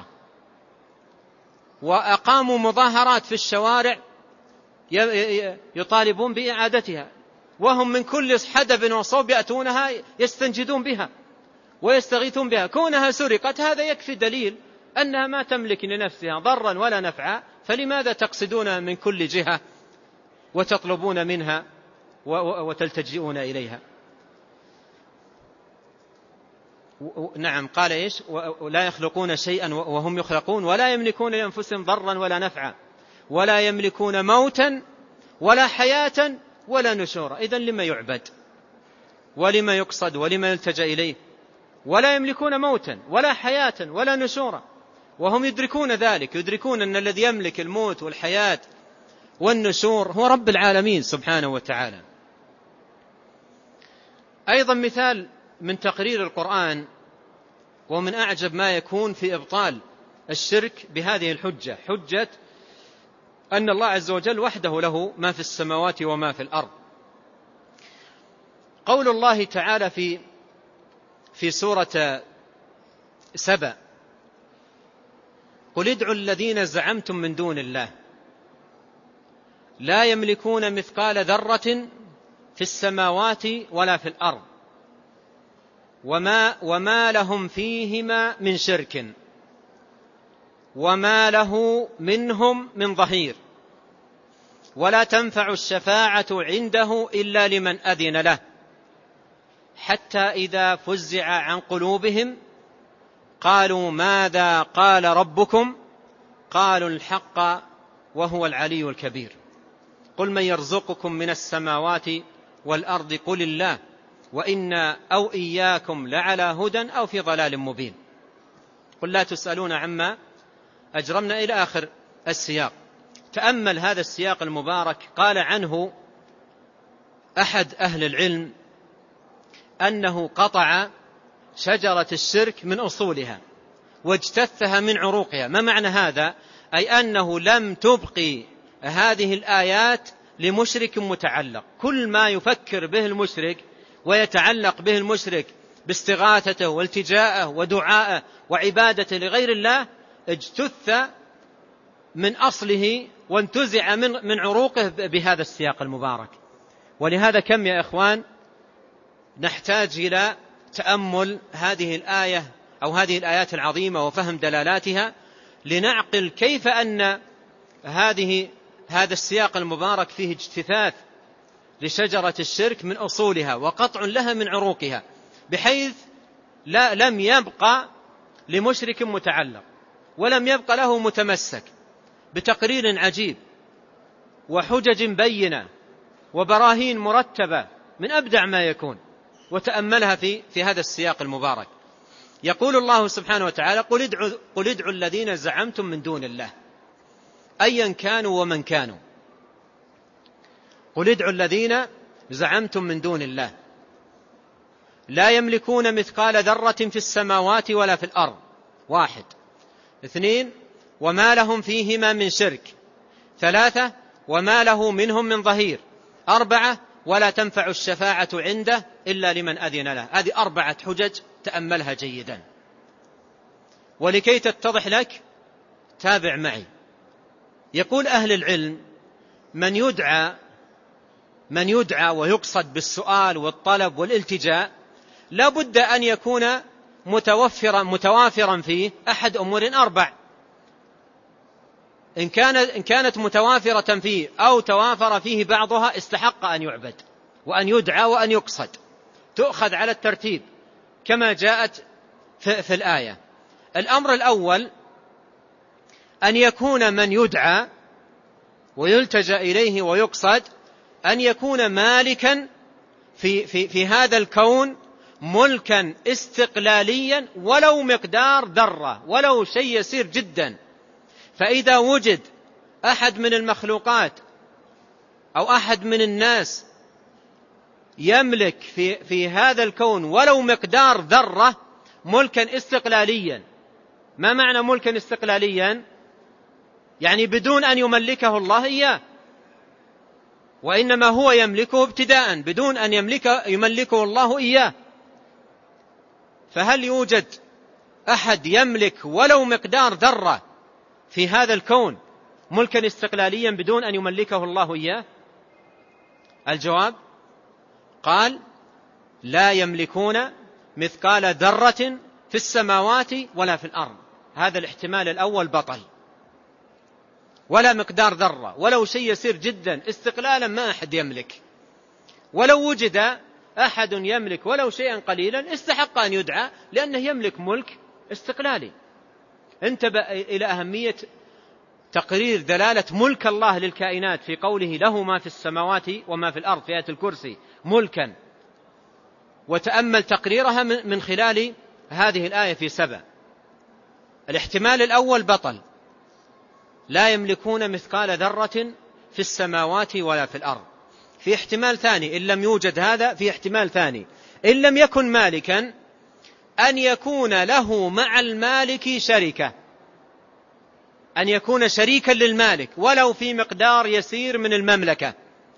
وأقاموا مظاهرات في الشوارع يطالبون بإعادتها، وهم من كل حدب وصوب يأتونها يستنجدون بها ويستغيثون بها. كونها سرقت هذا يكفي دليل أنها ما تملك لنفسها ضرا ولا نفعا، فلماذا تقصدون من كل جهة وتطلبون منها وتلتجئون إليها؟ نعم، قال إيش؟ ولا يخلقون شيئا وهم يخلقون ولا يملكون لأنفسهم ضرا ولا نفعا ولا يملكون موتا ولا حياة ولا نشورا. إذن لما يعبد ولما يقصد ولما يلتجأ إليه؟ ولا يملكون موتا ولا حياة ولا نشورا، وهم يدركون ذلك، يدركون أن الذي يملك الموت والحياة والنشور هو رب العالمين سبحانه وتعالى. أيضا مثال من تقرير القرآن ومن أعجب ما يكون في إبطال الشرك بهذه الحجة، حجة أن الله عز وجل وحده له ما في السماوات وما في الأرض. قول الله تعالى في سورة سبأ: قل ادعوا الذين زعمتم من دون الله لا يملكون مثقال ذرة في السماوات ولا في الأرض وما لهم فيهما من شرك وما له منهم من ظهير ولا تنفع الشفاعة عنده إلا لمن أذن له حتى إذا فزع عن قلوبهم قالوا ماذا قال ربكم قالوا الحق وهو العلي الكبير. قل من يرزقكم من السماوات والأرض قل الله وإنا أو إياكم لعلى هدى أو في ضلال مبين. قل لا تسألون عما أجرمنا إلى آخر السياق. تأمل هذا السياق المبارك. قال عنه أحد أهل العلم أنه قطع شجرة الشرك من أصولها واجتثها من عروقها. ما معنى هذا؟ أي أنه لم تبقي هذه الآيات لمشرك متعلق. كل ما يفكر به المشرك ويتعلق به المشرك باستغاثته والتجاءه ودعائه وعبادته لغير الله اجتث من أصله وانتزع من عروقه بهذا السياق المبارك. ولهذا كم يا إخوان نحتاج إلى تأمل هذه الآية أو هذه الآيات العظيمة وفهم دلالاتها لنعقل كيف أن هذا السياق المبارك فيه اجتثاث لشجرة الشرك من أصولها وقطع لها من عروقها، بحيث لم يبقى لمشرك متعلق ولم يبقى له متمسك، بتقرير عجيب وحجج بينة وبراهين مرتبة من أبدع ما يكون. وتأملها في هذا السياق المبارك. يقول الله سبحانه وتعالى: قل ادعوا الذين زعمتم من دون الله أيا كانوا ومن كانوا. قل ادعوا الذين زعمتم من دون الله لا يملكون مثقال ذرة في السماوات ولا في الأرض. 1. 2. وما لهم فيهما من شرك. 3. وما له منهم من ظهير. 4. ولا تنفع الشفاعة عنده إلا لمن أذن له. هذه 4 حجج، تأملها جيدا. ولكي تتضح لك تابع معي. يقول أهل العلم: من يدعى ويقصد بالسؤال والطلب والالتجاء لا بد أن يكون متوافرا فيه أحد أمور 4. إن كانت متوافرة فيه أو توافر فيه بعضها استحق أن يعبد وأن يدعى وأن يقصد. تؤخذ على الترتيب كما جاءت في الآية. الأمر الأول أن يكون من يدعى ويلتجأ إليه ويقصد أن يكون مالكا في هذا الكون ملكا استقلاليا ولو مقدار ذرة، ولو شيء يسير جدا. فإذا وجد أحد من المخلوقات أو أحد من الناس يملك في هذا الكون ولو مقدار ذرة ملكا استقلاليا. ما معنى ملكا استقلاليا؟ يعني بدون أن يملكه الله إياه، وإنما هو يملكه ابتداء بدون أن يملكه الله إياه. فهل يوجد أحد يملك ولو مقدار ذرة في هذا الكون ملكا استقلاليا بدون أن يملكه الله إياه؟ الجواب قال: لا يملكون مثقال ذرة في السماوات ولا في الأرض. هذا الاحتمال الأول بطل. ولا مقدار ذرة، ولو شيء يسير جدا استقلالا ما أحد يملك. ولو وجد أحد يملك ولو شيئا قليلا استحق أن يدعى، لأنه يملك ملك استقلالي. انتبه إلى أهمية تقرير دلالة ملك الله للكائنات في قوله له ما في السماوات وما في الأرض في آية الكرسي ملكا، وتأمل تقريرها من خلال هذه الآية في 7. الاحتمال الأول بطل، لا يملكون مثقال ذرة في السماوات ولا في الأرض. في احتمال ثاني إن لم يوجد هذا، في احتمال ثاني إن لم يكن مالكا أن يكون له مع المالك شركة، أن يكون شريكا للمالك ولو في مقدار يسير من المملكة.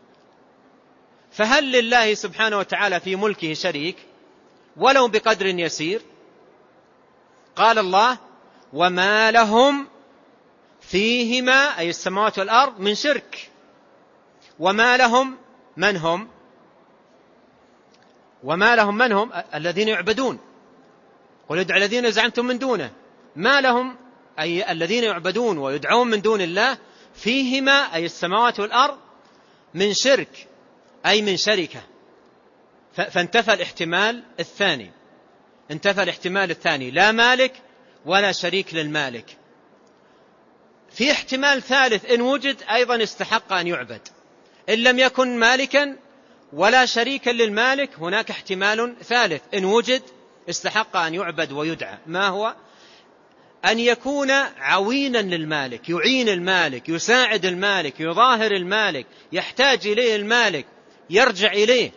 فهل لله سبحانه وتعالى في ملكه شريك ولو بقدر يسير؟ قال الله وما لهم فيهما أي السماوات والأرض من شرك. وما لهم من هم؟ وما لهم من هم؟ الذين يعبدون. قل ادعوا الذين زعمتم من دونه. ما لهم أي الذين يعبدون ويدعون من دون الله فيهما أي السماوات والأرض من شرك أي من شركة. فانتفى الاحتمال الثاني، انتفى الاحتمال الثاني، لا مالك ولا شريك للمالك. في احتمال ثالث إن وجد أيضا استحق أن يعبد، إن لم يكن مالكا ولا شريكا للمالك هناك احتمال ثالث إن وجد استحق أن يعبد ويدعى. ما هو؟ أن يكون عوينا للمالك، يعين المالك، يساعد المالك، يظاهر المالك، يحتاج إليه المالك، يرجع إليه.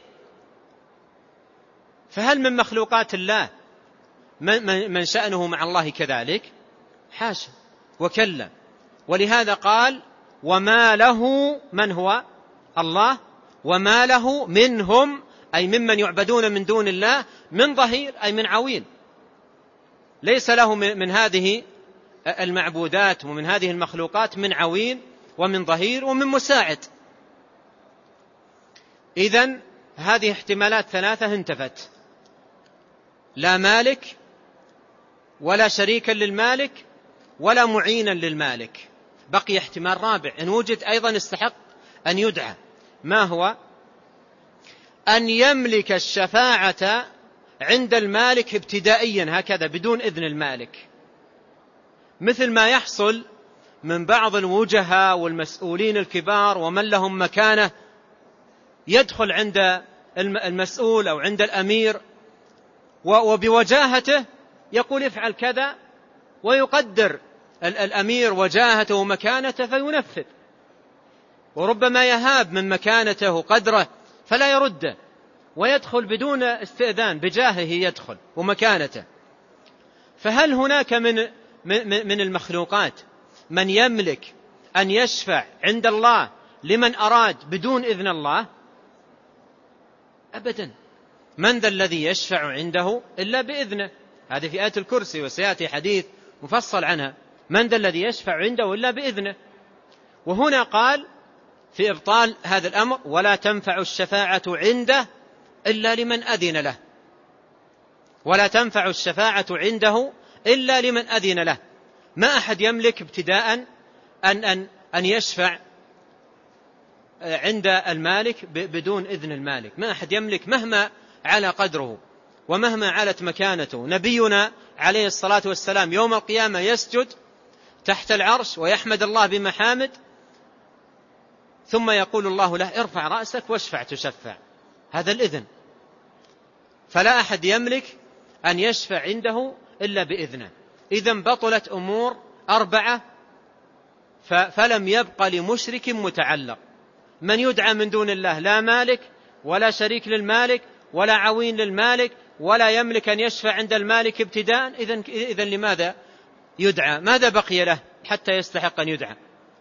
فهل من مخلوقات الله من شأنه مع الله كذلك؟ حاشا وكلا. ولهذا قال وما له من هو الله وما له منهم أي ممن يعبدون من دون الله من ظهير أي من عوين، ليس له من هذه المعبودات ومن هذه المخلوقات من عوين ومن ظهير ومن مساعد. إذن هذه احتمالات ثلاثة انتفت، لا مالك ولا شريكا للمالك ولا معينا للمالك. بقي احتمال رابع إن وجد أيضا استحق أن يدعى. ما هو؟ أن يملك الشفاعة عند المالك ابتدائيا هكذا بدون إذن المالك، مثل ما يحصل من بعض الوجهاء والمسؤولين الكبار ومن لهم مكانة، يدخل عند المسؤول أو عند الأمير وبوجاهته يقول افعل كذا، ويقدر الأمير وجاهته ومكانته فينفذ، وربما يهاب من مكانته وقدره فلا يرده، ويدخل بدون استئذان بجاهه يدخل ومكانته. فهل هناك من المخلوقات من يملك أن يشفع عند الله لمن أراد بدون إذن الله؟ أبدا. من ذا الذي يشفع عنده إلا بإذنه؟ هذه في آية الكرسي وسيأتي حديث مفصل عنها. من ذا الذي يشفع عنده إلا بإذنه؟ وهنا قال في إبطال هذا الأمر ولا تنفع الشفاعة عنده إلا لمن أذن له، ولا تنفع الشفاعة عنده إلا لمن أذن له. ما أحد يملك ابتداء أن يشفع عند المالك بدون إذن المالك، ما أحد يملك مهما على قدره ومهما علت مكانته. نبينا عليه الصلاة والسلام يوم القيامة يسجد تحت العرش ويحمد الله بمحامد، ثم يقول الله له ارفع رأسك واشفع تشفع. هذا الإذن. فلا أحد يملك أن يشفع عنده إلا بإذنه. إذن بطلت أمور 4 فلم يبق لمشرك متعلق. من يدعى من دون الله لا مالك ولا شريك للمالك ولا عوين للمالك ولا يملك أن يشفع عند المالك ابتداء. إذن لماذا يدعى؟ ماذا بقي له حتى يستحق أن يدعى؟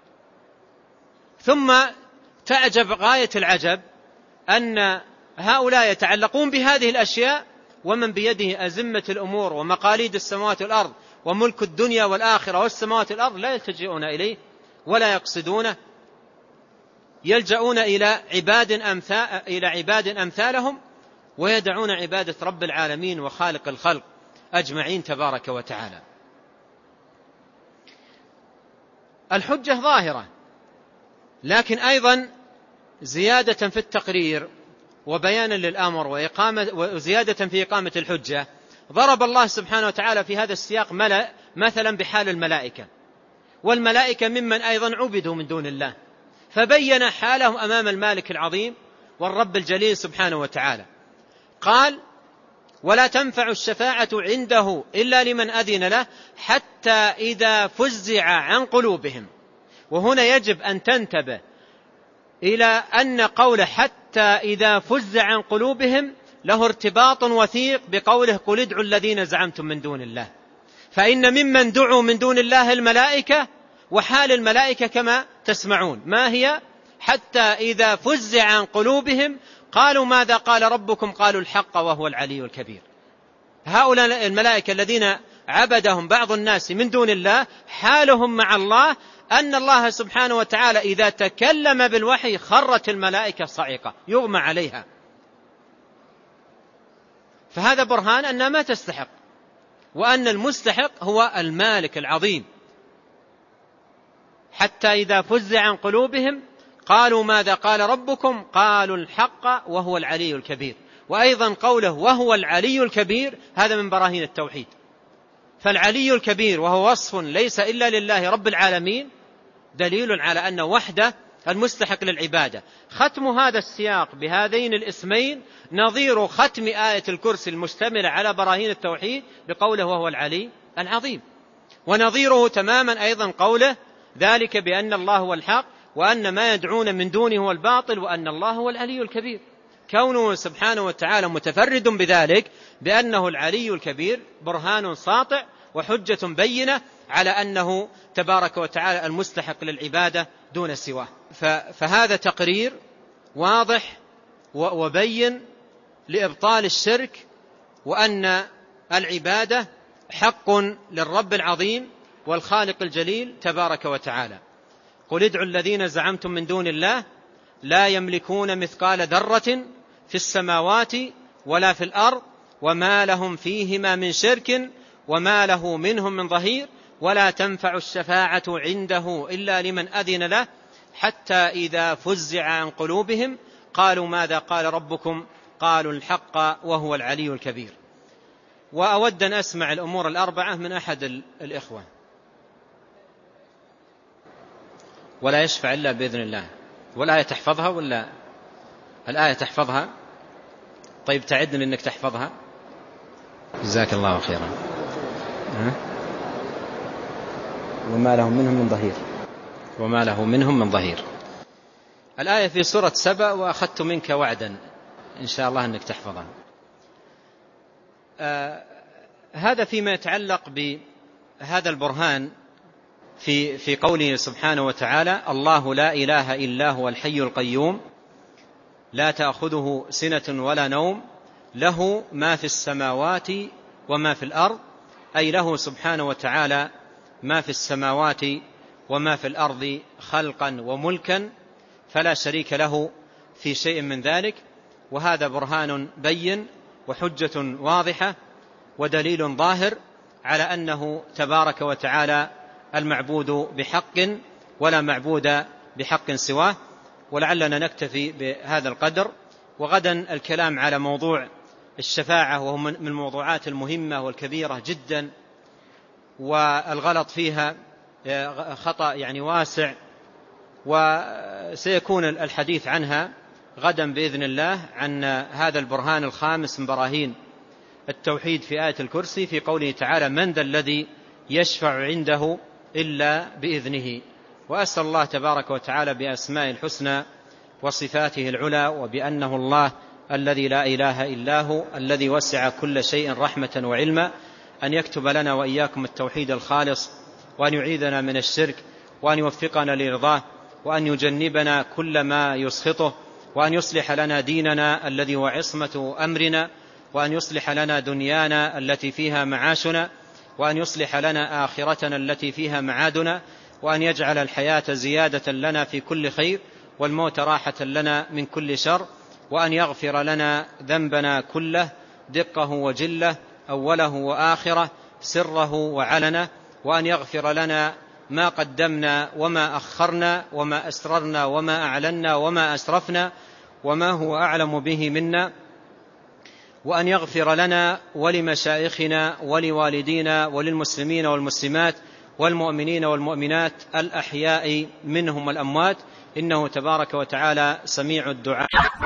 ثم تعجب غاية العجب أن هؤلاء يتعلقون بهذه الأشياء ومن بيده أزمة الأمور ومقاليد السماوات والأرض وملك الدنيا والآخرة والسماوات والأرض لا يلتجئون إليه ولا يقصدونه، يلجؤون إلى عباد أمثالهم ويدعون عبادة رب العالمين وخالق الخلق أجمعين تبارك وتعالى. الحجة ظاهرة، لكن أيضا زيادة في التقرير وبيانا للأمر وزيادة في إقامة الحجة، ضرب الله سبحانه وتعالى في هذا السياق مثلا بحال الملائكة، والملائكة ممن أيضا عبدوا من دون الله، فبين حالهم أمام المالك العظيم والرب الجليل سبحانه وتعالى. قال: ولا تنفع الشفاعة عنده إلا لمن أذن له حتى إذا فزع عن قلوبهم. وهنا يجب أن تنتبه إلى أن قول حتى إذا فزع عن قلوبهم له ارتباط وثيق بقوله: قل ادعوا الذين زعمتم من دون الله. فإن ممن دعوا من دون الله الملائكة، وحال الملائكة كما تسمعون ما هي؟ حتى إذا فزع عن قلوبهم قالوا ماذا قال ربكم؟ قالوا الحق وهو العلي الكبير. هؤلاء الملائكة الذين عبدهم بعض الناس من دون الله حالهم مع الله أن الله سبحانه وتعالى إذا تكلم بالوحي خرت الملائكة صعقة يغمى عليها. فهذا برهان أنها ما تستحق، وأن المستحق هو المالك العظيم. حتى إذا فزع عن قلوبهم قالوا ماذا قال ربكم؟ قالوا الحق وهو العلي الكبير. وأيضا قوله وهو العلي الكبير هذا من براهين التوحيد. فالعلي الكبير وهو وصف ليس إلا لله رب العالمين دليل على أن وحده المستحق للعبادة. ختم هذا السياق بهذين الاسمين نظير ختم آية الكرسي المشتملة على براهين التوحيد بقوله وهو العلي العظيم، ونظيره تماما أيضا قوله ذلك بأن الله هو الحق وأن ما يدعون من دونه هو الباطل وأن الله هو العلي الكبير. كونه سبحانه وتعالى متفرد بذلك بأنه العلي الكبير برهان ساطع وحجة بينة على أنه تبارك وتعالى المستحق للعبادة دون سواه. فهذا تقرير واضح وبين لإبطال الشرك، وأن العبادة حق للرب العظيم والخالق الجليل تبارك وتعالى. قل ادعوا الذين زعمتم من دون الله لا يملكون مثقال ذرة في السماوات ولا في الأرض وما لهم فيهما من شرك وما له منهم من ظهير ولا تنفع الشفاعة عنده إلا لمن أذن له حتى إذا فزع عن قلوبهم قالوا ماذا قال ربكم؟ قالوا الحق وهو العلي الكبير. وأود أن أسمع الأمور الأربعة من أحد الإخوة. ولا يشفع إلا بإذن الله. والآية تحفظها ولا الآية تحفظها؟ طيب تعدني أنك تحفظها. جزاك الله خيرا. وما لهم منهم من ظهير. وما له منهم من ظهير. الآية في سورة سبأ وأخذت منك وعدا إن شاء الله أنك تحفظها. هذا فيما يتعلق بهذا البرهان في قوله سبحانه وتعالى الله لا إله إلا هو الحي القيوم لا تأخذه سنة ولا نوم له ما في السماوات وما في الأرض، أي له سبحانه وتعالى ما في السماوات وما في الأرض خلقا وملكا، فلا شريك له في شيء من ذلك. وهذا برهان بين وحجة واضحة ودليل ظاهر على أنه تبارك وتعالى المعبود بحق ولا معبود بحق سواه. ولعلنا نكتفي بهذا القدر، وغدا الكلام على موضوع الشفاعة، وهو من الموضوعات المهمة والكبيرة جدا، والغلط فيها خطأ يعني واسع، وسيكون الحديث عنها غدا بإذن الله عن هذا البرهان الخامس من براهين التوحيد في آية الكرسي في قوله تعالى من ذا الذي يشفع عنده إلا بإذنه. وأسأل الله تبارك وتعالى بأسماء الحسنى وصفاته العلى وبأنه الله الذي لا إله إلا هو الذي وسع كل شيء رحمة وعلما أن يكتب لنا وإياكم التوحيد الخالص، وأن يعيذنا من الشرك، وأن يوفقنا لرضاه، وأن يجنبنا كل ما يسخطه، وأن يصلح لنا ديننا الذي هو عصمة أمرنا، وأن يصلح لنا دنيانا التي فيها معاشنا، وأن يصلح لنا آخرتنا التي فيها معادنا، وأن يجعل الحياة زيادة لنا في كل خير والموت راحة لنا من كل شر، وأن يغفر لنا ذنبنا كله دقه وجله أوله وآخره سره وعلنه، وأن يغفر لنا ما قدمنا وما أخرنا وما أسررنا وما أعلنا وما أسرفنا وما هو أعلم به منا، وأن يغفر لنا ولمشايخنا ولوالدينا وللمسلمين والمسلمات والمؤمنين والمؤمنات الأحياء منهم والأموات، إنه تبارك وتعالى سميع الدعاء.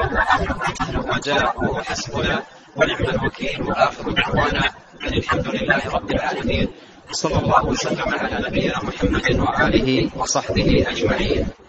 حسبنا ونعم الوكيل. وآخر دعوانا أن الحمد لله رب العالمين، صلى الله وسلم على نبينا محمد وآله وصحبه أجمعين.